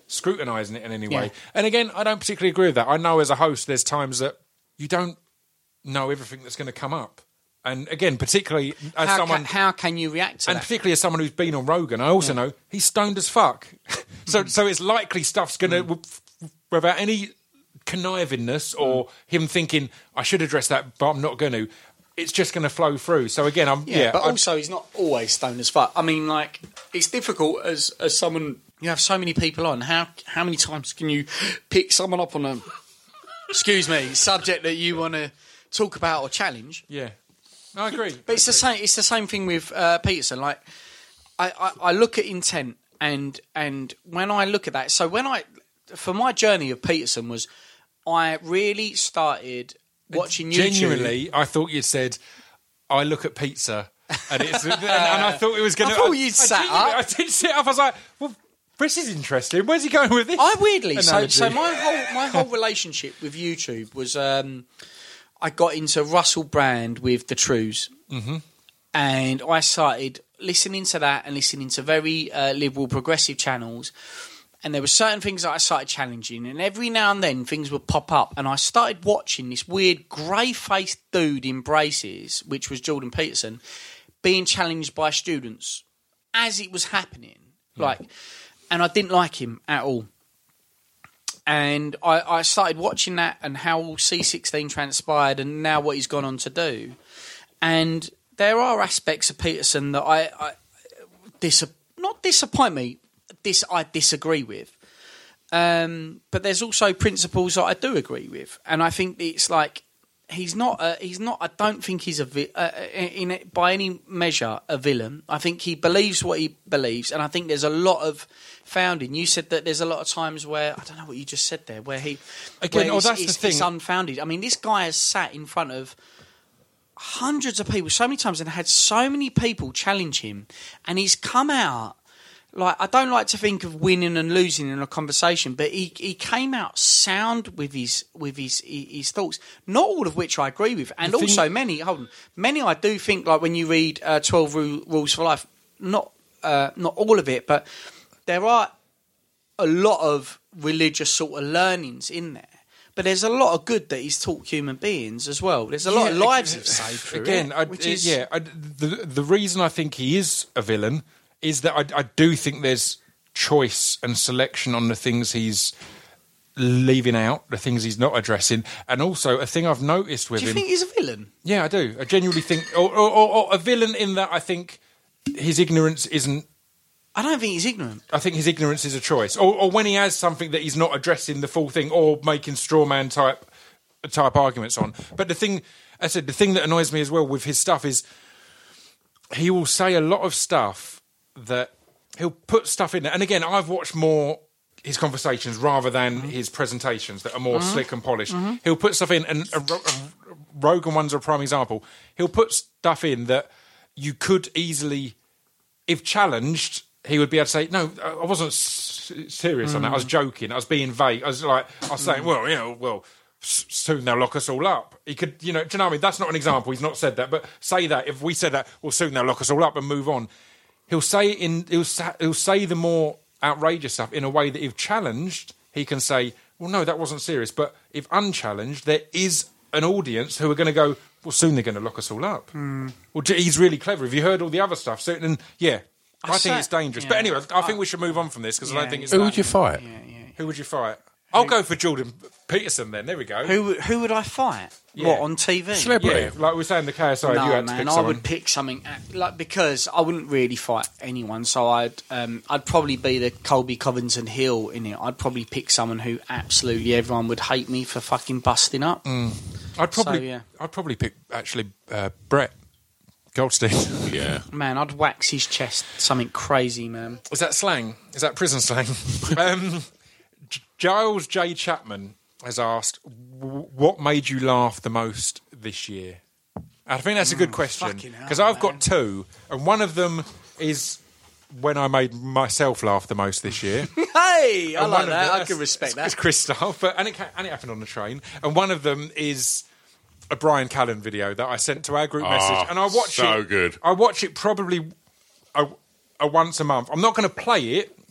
scrutinising it in any Yeah. way. And again, I don't particularly agree with that. I know as a host, there's times that you don't know everything that's going to come up. And again, particularly as How can you react to and that? particularly as someone who's been on Rogan, I also know he's stoned as fuck. so it's likely stuff's going to, without any connivingness or him thinking, I should address that, but I'm not going to, it's just going to flow through. So again, but also he's not always stoned as fuck. I mean, like, it's difficult as someone, you have so many people on. How many times can you pick someone up on a, subject that you want to talk about or challenge? Yeah. I agree. But it's the same. It's the same thing with Peterson. Like, I look at intent, and when I look at that, so for my journey of Peterson was, I really started watching YouTube. Genuinely, I thought you'd said, I look at pizza, and it's and I thought it was going to. I thought you'd sat up. I did sit up. I was like, well, this is interesting. Where's he going with this? I weirdly analogy? so my whole relationship with YouTube was. I got into Russell Brand with The Trues, and I started listening to that and listening to very liberal, progressive channels. And there were certain things that I started challenging, and every now and then things would pop up, and I started watching this weird grey-faced dude in braces, which was Jordan Peterson, being challenged by students as it was happening. And I didn't like him at all. And I started watching that and how C16 transpired and now what he's gone on to do. And there are aspects of Peterson that not disappoint me, I disagree with. But there's also principles that I do agree with. And I think it's like, he's not, I don't think he's by any measure a villain. I think he believes what he believes. And I think there's a lot of founding. You said that there's a lot of times where, I don't know what you just said there, where it's unfounded. I mean, this guy has sat in front of hundreds of people so many times and had so many people challenge him, and he's come out, like, I don't like to think of winning and losing in a conversation, but he came out sound with his thoughts, not all of which I agree with, and many I do think, like when you read 12 Rules for Life, not all of it, but there are a lot of religious sort of learnings in there. But there's a lot of good that he's taught human beings as well. There's a lot of lives have saved through it. The reason I think he is a villain is that I do think there's choice and selection on the things he's leaving out, the things he's not addressing, and also a thing I've noticed with him. Do you think he's a villain? Yeah, I do. I genuinely think, or a villain in that I think his ignorance isn't. I don't think he's ignorant. I think his ignorance is a choice, or when he has something that he's not addressing the full thing, or making straw man type arguments on. But the thing that annoys me as well with his stuff is he will say a lot of stuff that he'll put stuff in there. And again, I've watched more his conversations rather than his presentations that are more slick and polished. He'll put stuff in, and Rogan one's a prime example. He'll put stuff in that you could easily, if challenged, he would be able to say, no, I wasn't serious on that. I was joking. I was being vague. I was saying, soon they'll lock us all up. He could, do you know what I mean? That's not an example. He's not said that. But say that, if we said that, well, soon they'll lock us all up and move on. He'll say the more outrageous stuff in a way that if challenged, he can say, well, no, that wasn't serious. But if unchallenged, there is an audience who are going to go, well, soon they're going to lock us all up. Well, he's really clever. Have you heard all the other stuff? So, I think it's dangerous. But anyway, I think we should move on from this because I don't think it's. Who would you fight? Who would you fight? I'll go for Jordan Peterson then. There we go. Who would I fight? Yeah. What, on TV? Celebrity. Yeah, like we were saying, the KSI. No, you had to man, pick I someone. would pick something because I wouldn't really fight anyone. So I'd probably be the Colby Covington Hill in it. I'd probably pick someone who absolutely everyone would hate me for fucking busting up. I'd probably pick actually Brett Goldstein. Yeah, man, I'd wax his chest. Something crazy, man. Is that slang? Is that prison slang? Giles J. Chapman has asked, what made you laugh the most this year? I think that's a good question because I've got two, and one of them is when I made myself laugh the most this year. Hey, I like that. I can respect that. It's Chris style, and it happened on the train. And one of them is a Brian Callen video that I sent to our group message, and I watch it. So good. I watch it probably a once a month. I'm not going to play it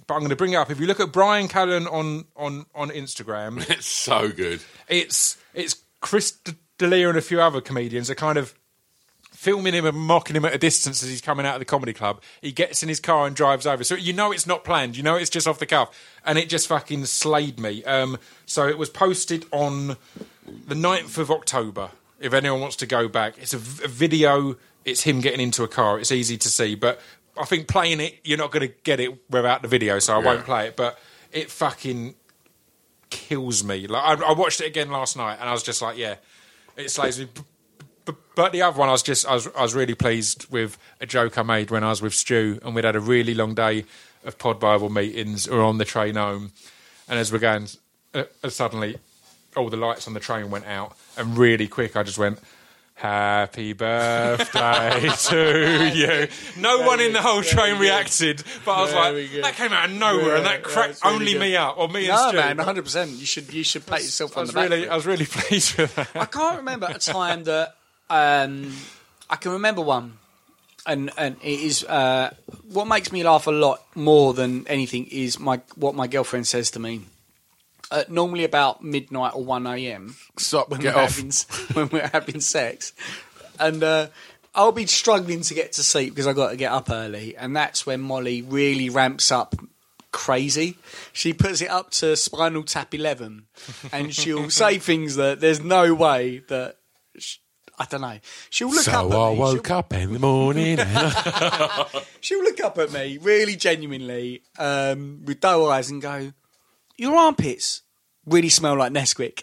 but I'm going to bring it up. If you look at Brian Callen on Instagram, It's so good. it's Chris D'Elia and a few other comedians are kind of filming him and mocking him at a distance as he's coming out of the comedy club. He gets in his car and drives over. So you know it's not planned. You know it's just off the cuff. And it just fucking slayed me. So it was posted on the 9th of October, if anyone wants to go back. It's a video. It's him getting into a car. It's easy to see. But I think playing it, you're not going to get it without the video, so I won't play it. But it fucking kills me. Like I watched it again last night, and I was just like, yeah, it slays me. But the other one, I was really pleased with a joke I made when I was with Stu, and we'd had a really long day of Pod Bible meetings. We're on the train home, and as we're going, suddenly all the lights on the train went out, and really quick, I just went, "Happy birthday to you." No one in the whole train reacted, but I was like, that came out of nowhere, and that cracked only me up, or me and Stu. No, man, 100%. You should pat yourself on the back. I was really pleased with that. I can't remember a time that I can remember one, and it is what makes me laugh a lot more than anything is what my girlfriend says to me. Normally about midnight or 1 a.m. Stop, when get we're off. when we're having sex, and I'll be struggling to get to sleep because I got to get up early, and that's when Molly really ramps up crazy. She puts it up to Spinal Tap 11, and she'll say things that there's no way that. I don't know. She'll look up at me. So I woke up in the morning. She'll look up at me really genuinely with doe eyes and go, "Your armpits really smell like Nesquik."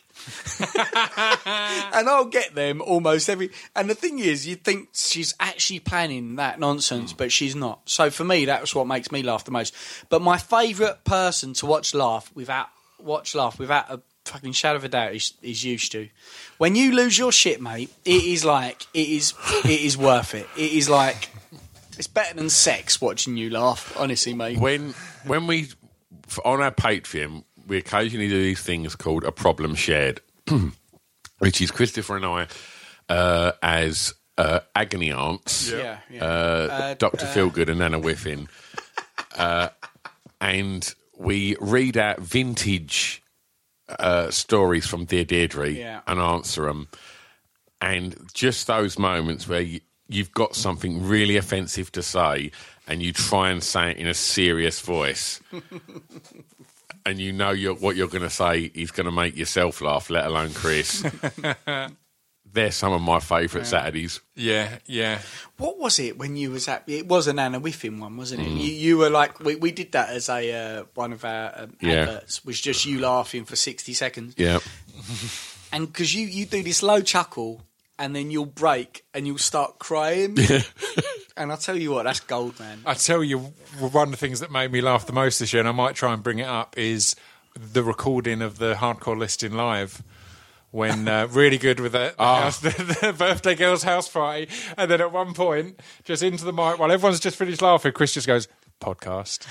And I'll get them almost every... And the thing is, you'd think she's actually planning that nonsense, but she's not. So for me, that's what makes me laugh the most. But my favourite person to watch laugh without a fucking shadow of a doubt is you, Stu. When you lose your shit, mate, it is worth it. It is like, it's better than sex watching you laugh, honestly, mate. When we, on our Patreon, we occasionally do these things called A Problem Shared, which is Christopher and I as agony aunts, Dr. Feelgood and Nana Whiffin, and we read out vintage stories from Dear Deirdre and answer them, and just those moments where you've got something really offensive to say and you try and say it in a serious voice and you know what you're going to say is going to make yourself laugh, let alone Chris. They're some of my favourite Saturdays. Yeah. What was it when you was at... It was an Anna Whiffin one, wasn't it? You were like... We did that as a one of our adverts, was just you laughing for 60 seconds. Yeah. And because you do this low chuckle and then you'll break and you'll start crying. And I'll tell you what, that's gold, man. I tell you, one of the things that made me laugh the most this year, and I might try and bring it up, is the recording of the Hardcore Listing Live. When really good with the birthday girl's house party, and then at one point, just into the mic while everyone's just finished laughing, Chris just goes, "Podcast."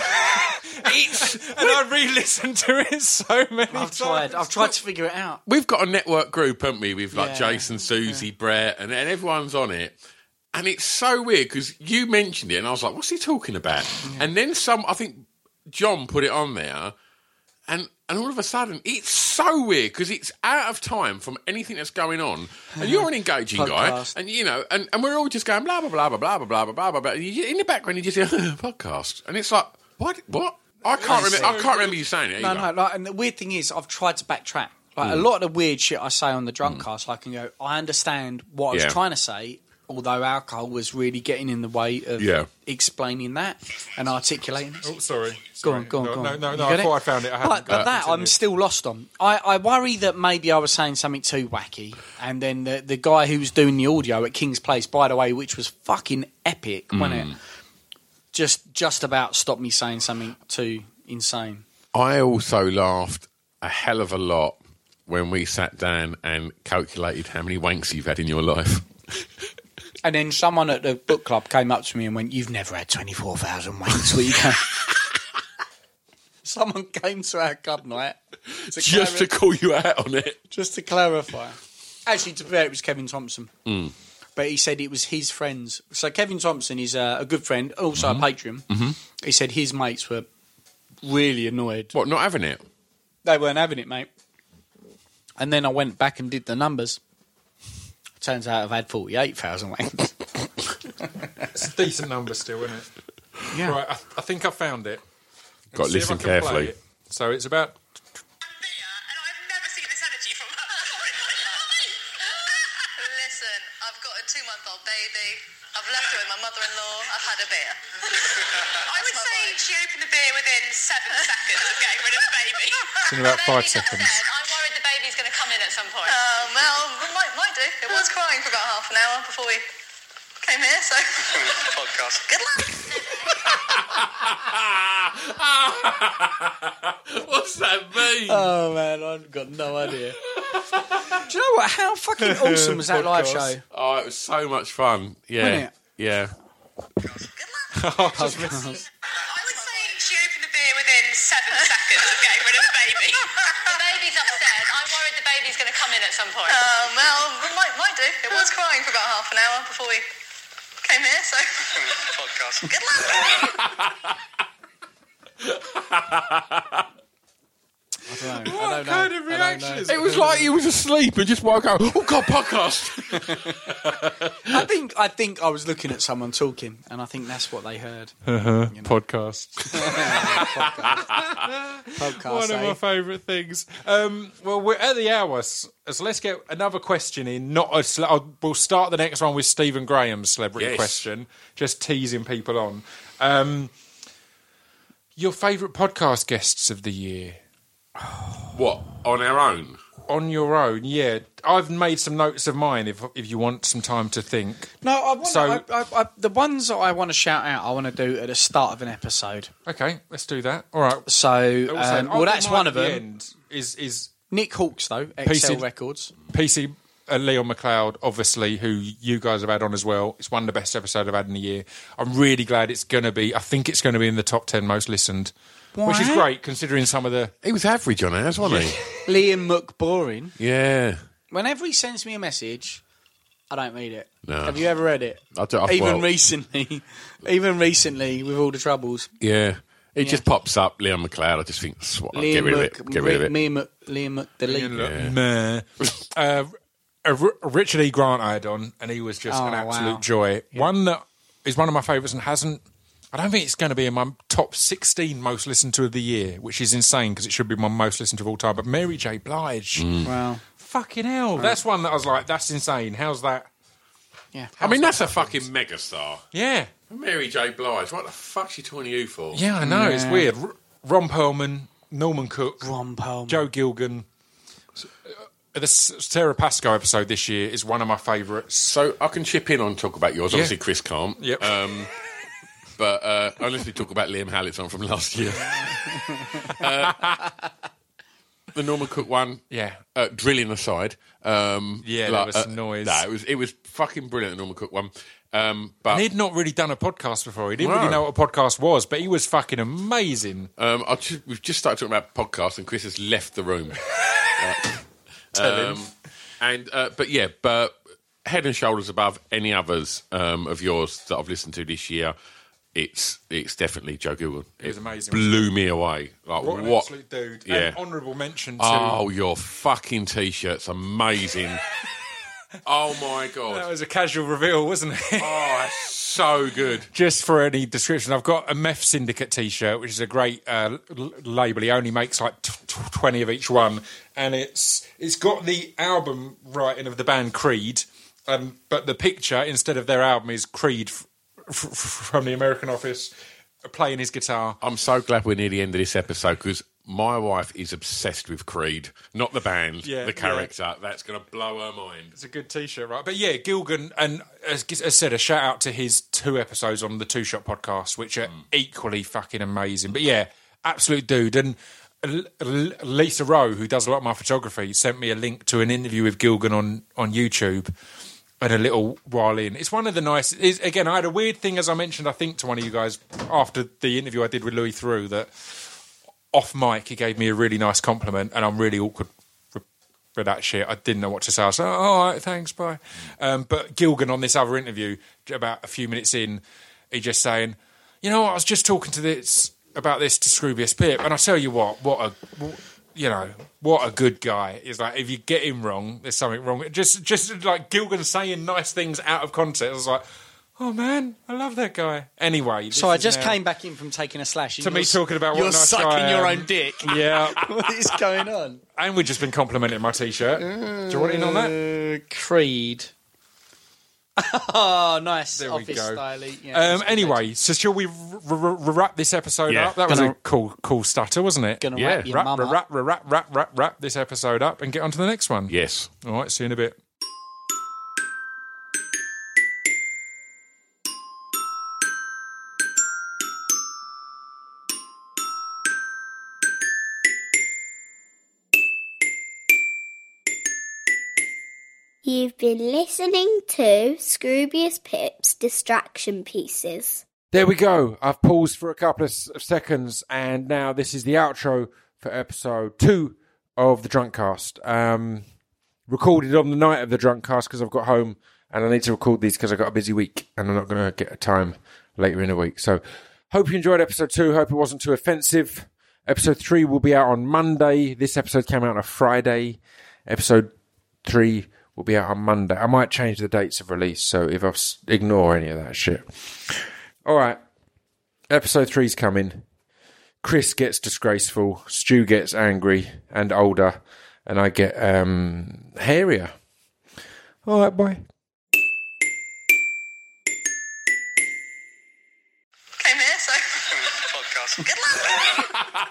And I re-listened to it so many times. I've tried to figure it out. We've got a network group, haven't we? With like Jason, Susie, Brett, and everyone's on it. And it's so weird because you mentioned it, and I was like, "What's he talking about?" Yeah. And then I think John put it on there. And all of a sudden, it's so weird because it's out of time from anything that's going on. And you're an engaging guy, and you know, and we're all just going blah blah blah blah blah blah blah blah blah blah. And in the background, you just hear podcast, and it's like, what? I can't remember. I can't remember you saying it. No. And the weird thing is, I've tried to backtrack. Like a lot of the weird shit I say on the drunk cast, I can go, I understand what I was trying to say. Although alcohol was really getting in the way of explaining that and articulating it. Oh, sorry. Go on. No, I thought I found it. I hadn't. But that I'm still lost on. I worry that maybe I was saying something too wacky, and then the guy who was doing the audio at King's Place, by the way, which was fucking epic, wasn't it? Just about stopped me saying something too insane. I also laughed a hell of a lot when we sat down and calculated how many wanks you've had in your life. And then someone at the book club came up to me and went, "You've never had 24,000 wanks, will you go?" Someone came to our club night to call you out on it. Just to clarify. Actually, to be fair, it was Kevin Thompson. But he said it was his friends. So Kevin Thompson is a good friend, also a Patreon. He said his mates were really annoyed. What, not having it? They weren't having it, mate. And then I went back and did the numbers. Turns out I've had 48,000 wanks. It's a decent number still, isn't it? Yeah. Right, I think I found it. Got to Let's see if listen I can play carefully. it. So it's about... And I've never seen this energy from her. Listen, I've got a 2-month-old baby. I've left her with my mother-in-law. I've had a beer. I would say she opened the beer within 7 seconds of getting rid of the baby. It's in about 5 seconds. I'm worried the baby's going to come in at some point. Well, might do. It was crying for about half an hour before we came here, so... Podcast. Good luck. What's that mean? Oh, man, I've got no idea. Do you know what? How fucking awesome was that live show? Oh, it was so much fun. Yeah. Wasn't it? Yeah. I would say she opened the beer within 7 seconds of getting rid of the baby. The baby's upstairs. I'm worried the baby's going to come in at some point. Well, might do. It was crying for about half an hour before we came here, so... Podcast. Good luck. I don't know. What kind of reaction is It was like he was asleep and just woke up. Oh, God, podcast. I think I was looking at someone talking, and I think that's what they heard. Podcast. Podcast. One of my favourite things. Well, we're at the hour, so let's get another question in. We'll start the next one with Stephen Graham's celebrity question, just teasing people on. Your favourite podcast guests of the year? What, on our own? On your own, yeah. I've made some notes of mine if you want some time to think. No, the ones that I want to shout out, I want to do at the start of an episode. Okay, let's do that. All right. So, that's one of them. End is Nick Hawkes, though, XL Records. PC Leon McLeod, obviously, who you guys have had on as well. It's one of the best episodes I've had in a year. I'm really glad I think it's going to be in the top 10 most listened. Which is great, considering some of the... He was average on ours, wasn't he? Liam McBoring. Yeah. Whenever he sends me a message, I don't read it. No. Have you ever read it? I do, recently, with all the troubles. Yeah. It just pops up, Liam McLeod. I just think, get rid of it. Get rid of it. Liam McDelete. Richard E. Grant I had on, and he was just an absolute joy. Yeah. One that is one of my favourites and hasn't... I don't think it's going to be in my top 16 most listened to of the year, which is insane because it should be my most listened to of all time. But Mary J. Blige. Wow. Fucking hell. That's one that I was like, that's insane. How's that? Yeah. I mean, that's a fucking megastar. Yeah. Mary J. Blige. What the fuck's she talking to you for? Yeah, I know. It's weird. Ron Perlman, Norman Cook, Joe Gilgan. The Sarah Pascoe episode this year is one of my favourites. So I can chip in on talk about yours. Obviously, Chris can't. Yep. But unless we talk about Liam Halliton from last year. The Norman Cook one. Yeah. Drilling aside. There was some noise. No, it was fucking brilliant, the Norman Cook one. But and he'd not really done a podcast before. He didn't really know what a podcast was, but he was fucking amazing. We've just started talking about podcasts, and Chris has left the room. Tell him. But head and shoulders above any others of yours that I've listened to this year. It's definitely Joe Gilgan. It was amazing. Blew me away. Like, what an absolute dude. Yeah. And honourable mention to... Oh, your fucking T-shirt's amazing. Oh, my God. That was a casual reveal, wasn't it? Oh, it's so good. Just for any description, I've got a Meth Syndicate T-shirt, which is a great label. He only makes like 20 of each one. And it's got the album writing of the band Creed, but the picture, instead of their album, is Creed... from the American Office, playing his guitar. I'm so glad we're near the end of this episode because my wife is obsessed with Creed, not the band, the character. Yeah. That's going to blow her mind. It's a good T-shirt, right? But yeah, Gilgan, and as said, a shout out to his 2 episodes on the Two Shot podcast, which are equally fucking amazing. But yeah, absolute dude. And Lisa Rowe, who does a lot of my photography, sent me a link to an interview with Gilgan on YouTube. And a little while in. It's one of the nice... Again, I had a weird thing, as I mentioned, I think, to one of you guys after the interview I did with Louis Theroux, that off mic he gave me a really nice compliment, and I'm really awkward for that shit. I didn't know what to say. I was like, oh, all right, thanks, bye. But Gilgan, on this other interview, about a few minutes in, he just saying, you know what, I was just talking to this about this to Scroobius Pip, and I tell you what a good guy. Is like, if you get him wrong, there's something wrong. Just like Gilgan saying nice things out of context. I was like, oh man, I love that guy. Anyway, so I just came back in from taking a slash. To me talking about what a nice sucking guy your own dick. Yeah. What is going on? And we've just been complimenting my T-shirt. Do you want in on that? Creed. Oh, nice. There we Office go. style. Yeah, anyway, so shall we wrap this episode up? That was a cool stutter, wasn't it? Gonna wrap your mum up. Wrap this episode up and get on to the next one. Yes. All right, see you in a bit. You've been listening to Scroobius Pip's Distraction Pieces. There we go. I've paused for a couple of seconds, and now this is the outro for episode 2 of the Drunkcast. Recorded on the night of the Drunkcast because I've got home and I need to record these because I've got a busy week and I'm not going to get a time later in the week. So, hope you enjoyed episode 2. Hope it wasn't too offensive. Episode 3 will be out on Monday. This episode came out on a Friday. Episode 3 will be out on Monday. I might change the dates of release, so if I ignore any of that shit. All right. Episode 3's coming. Chris gets disgraceful. Stu gets angry and older. And I get hairier. All right, bye. Came here, so podcast. Good luck.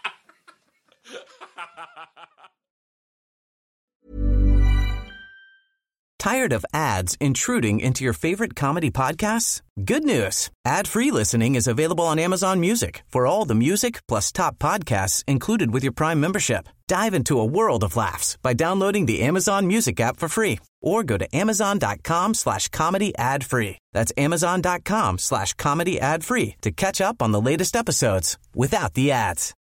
Tired of ads intruding into your favorite comedy podcasts? Good news. Ad-free listening is available on Amazon Music for all the music plus top podcasts included with your Prime membership. Dive into a world of laughs by downloading the Amazon Music app for free or go to amazon.com/comedy ad-free. That's amazon.com/comedy ad-free to catch up on the latest episodes without the ads.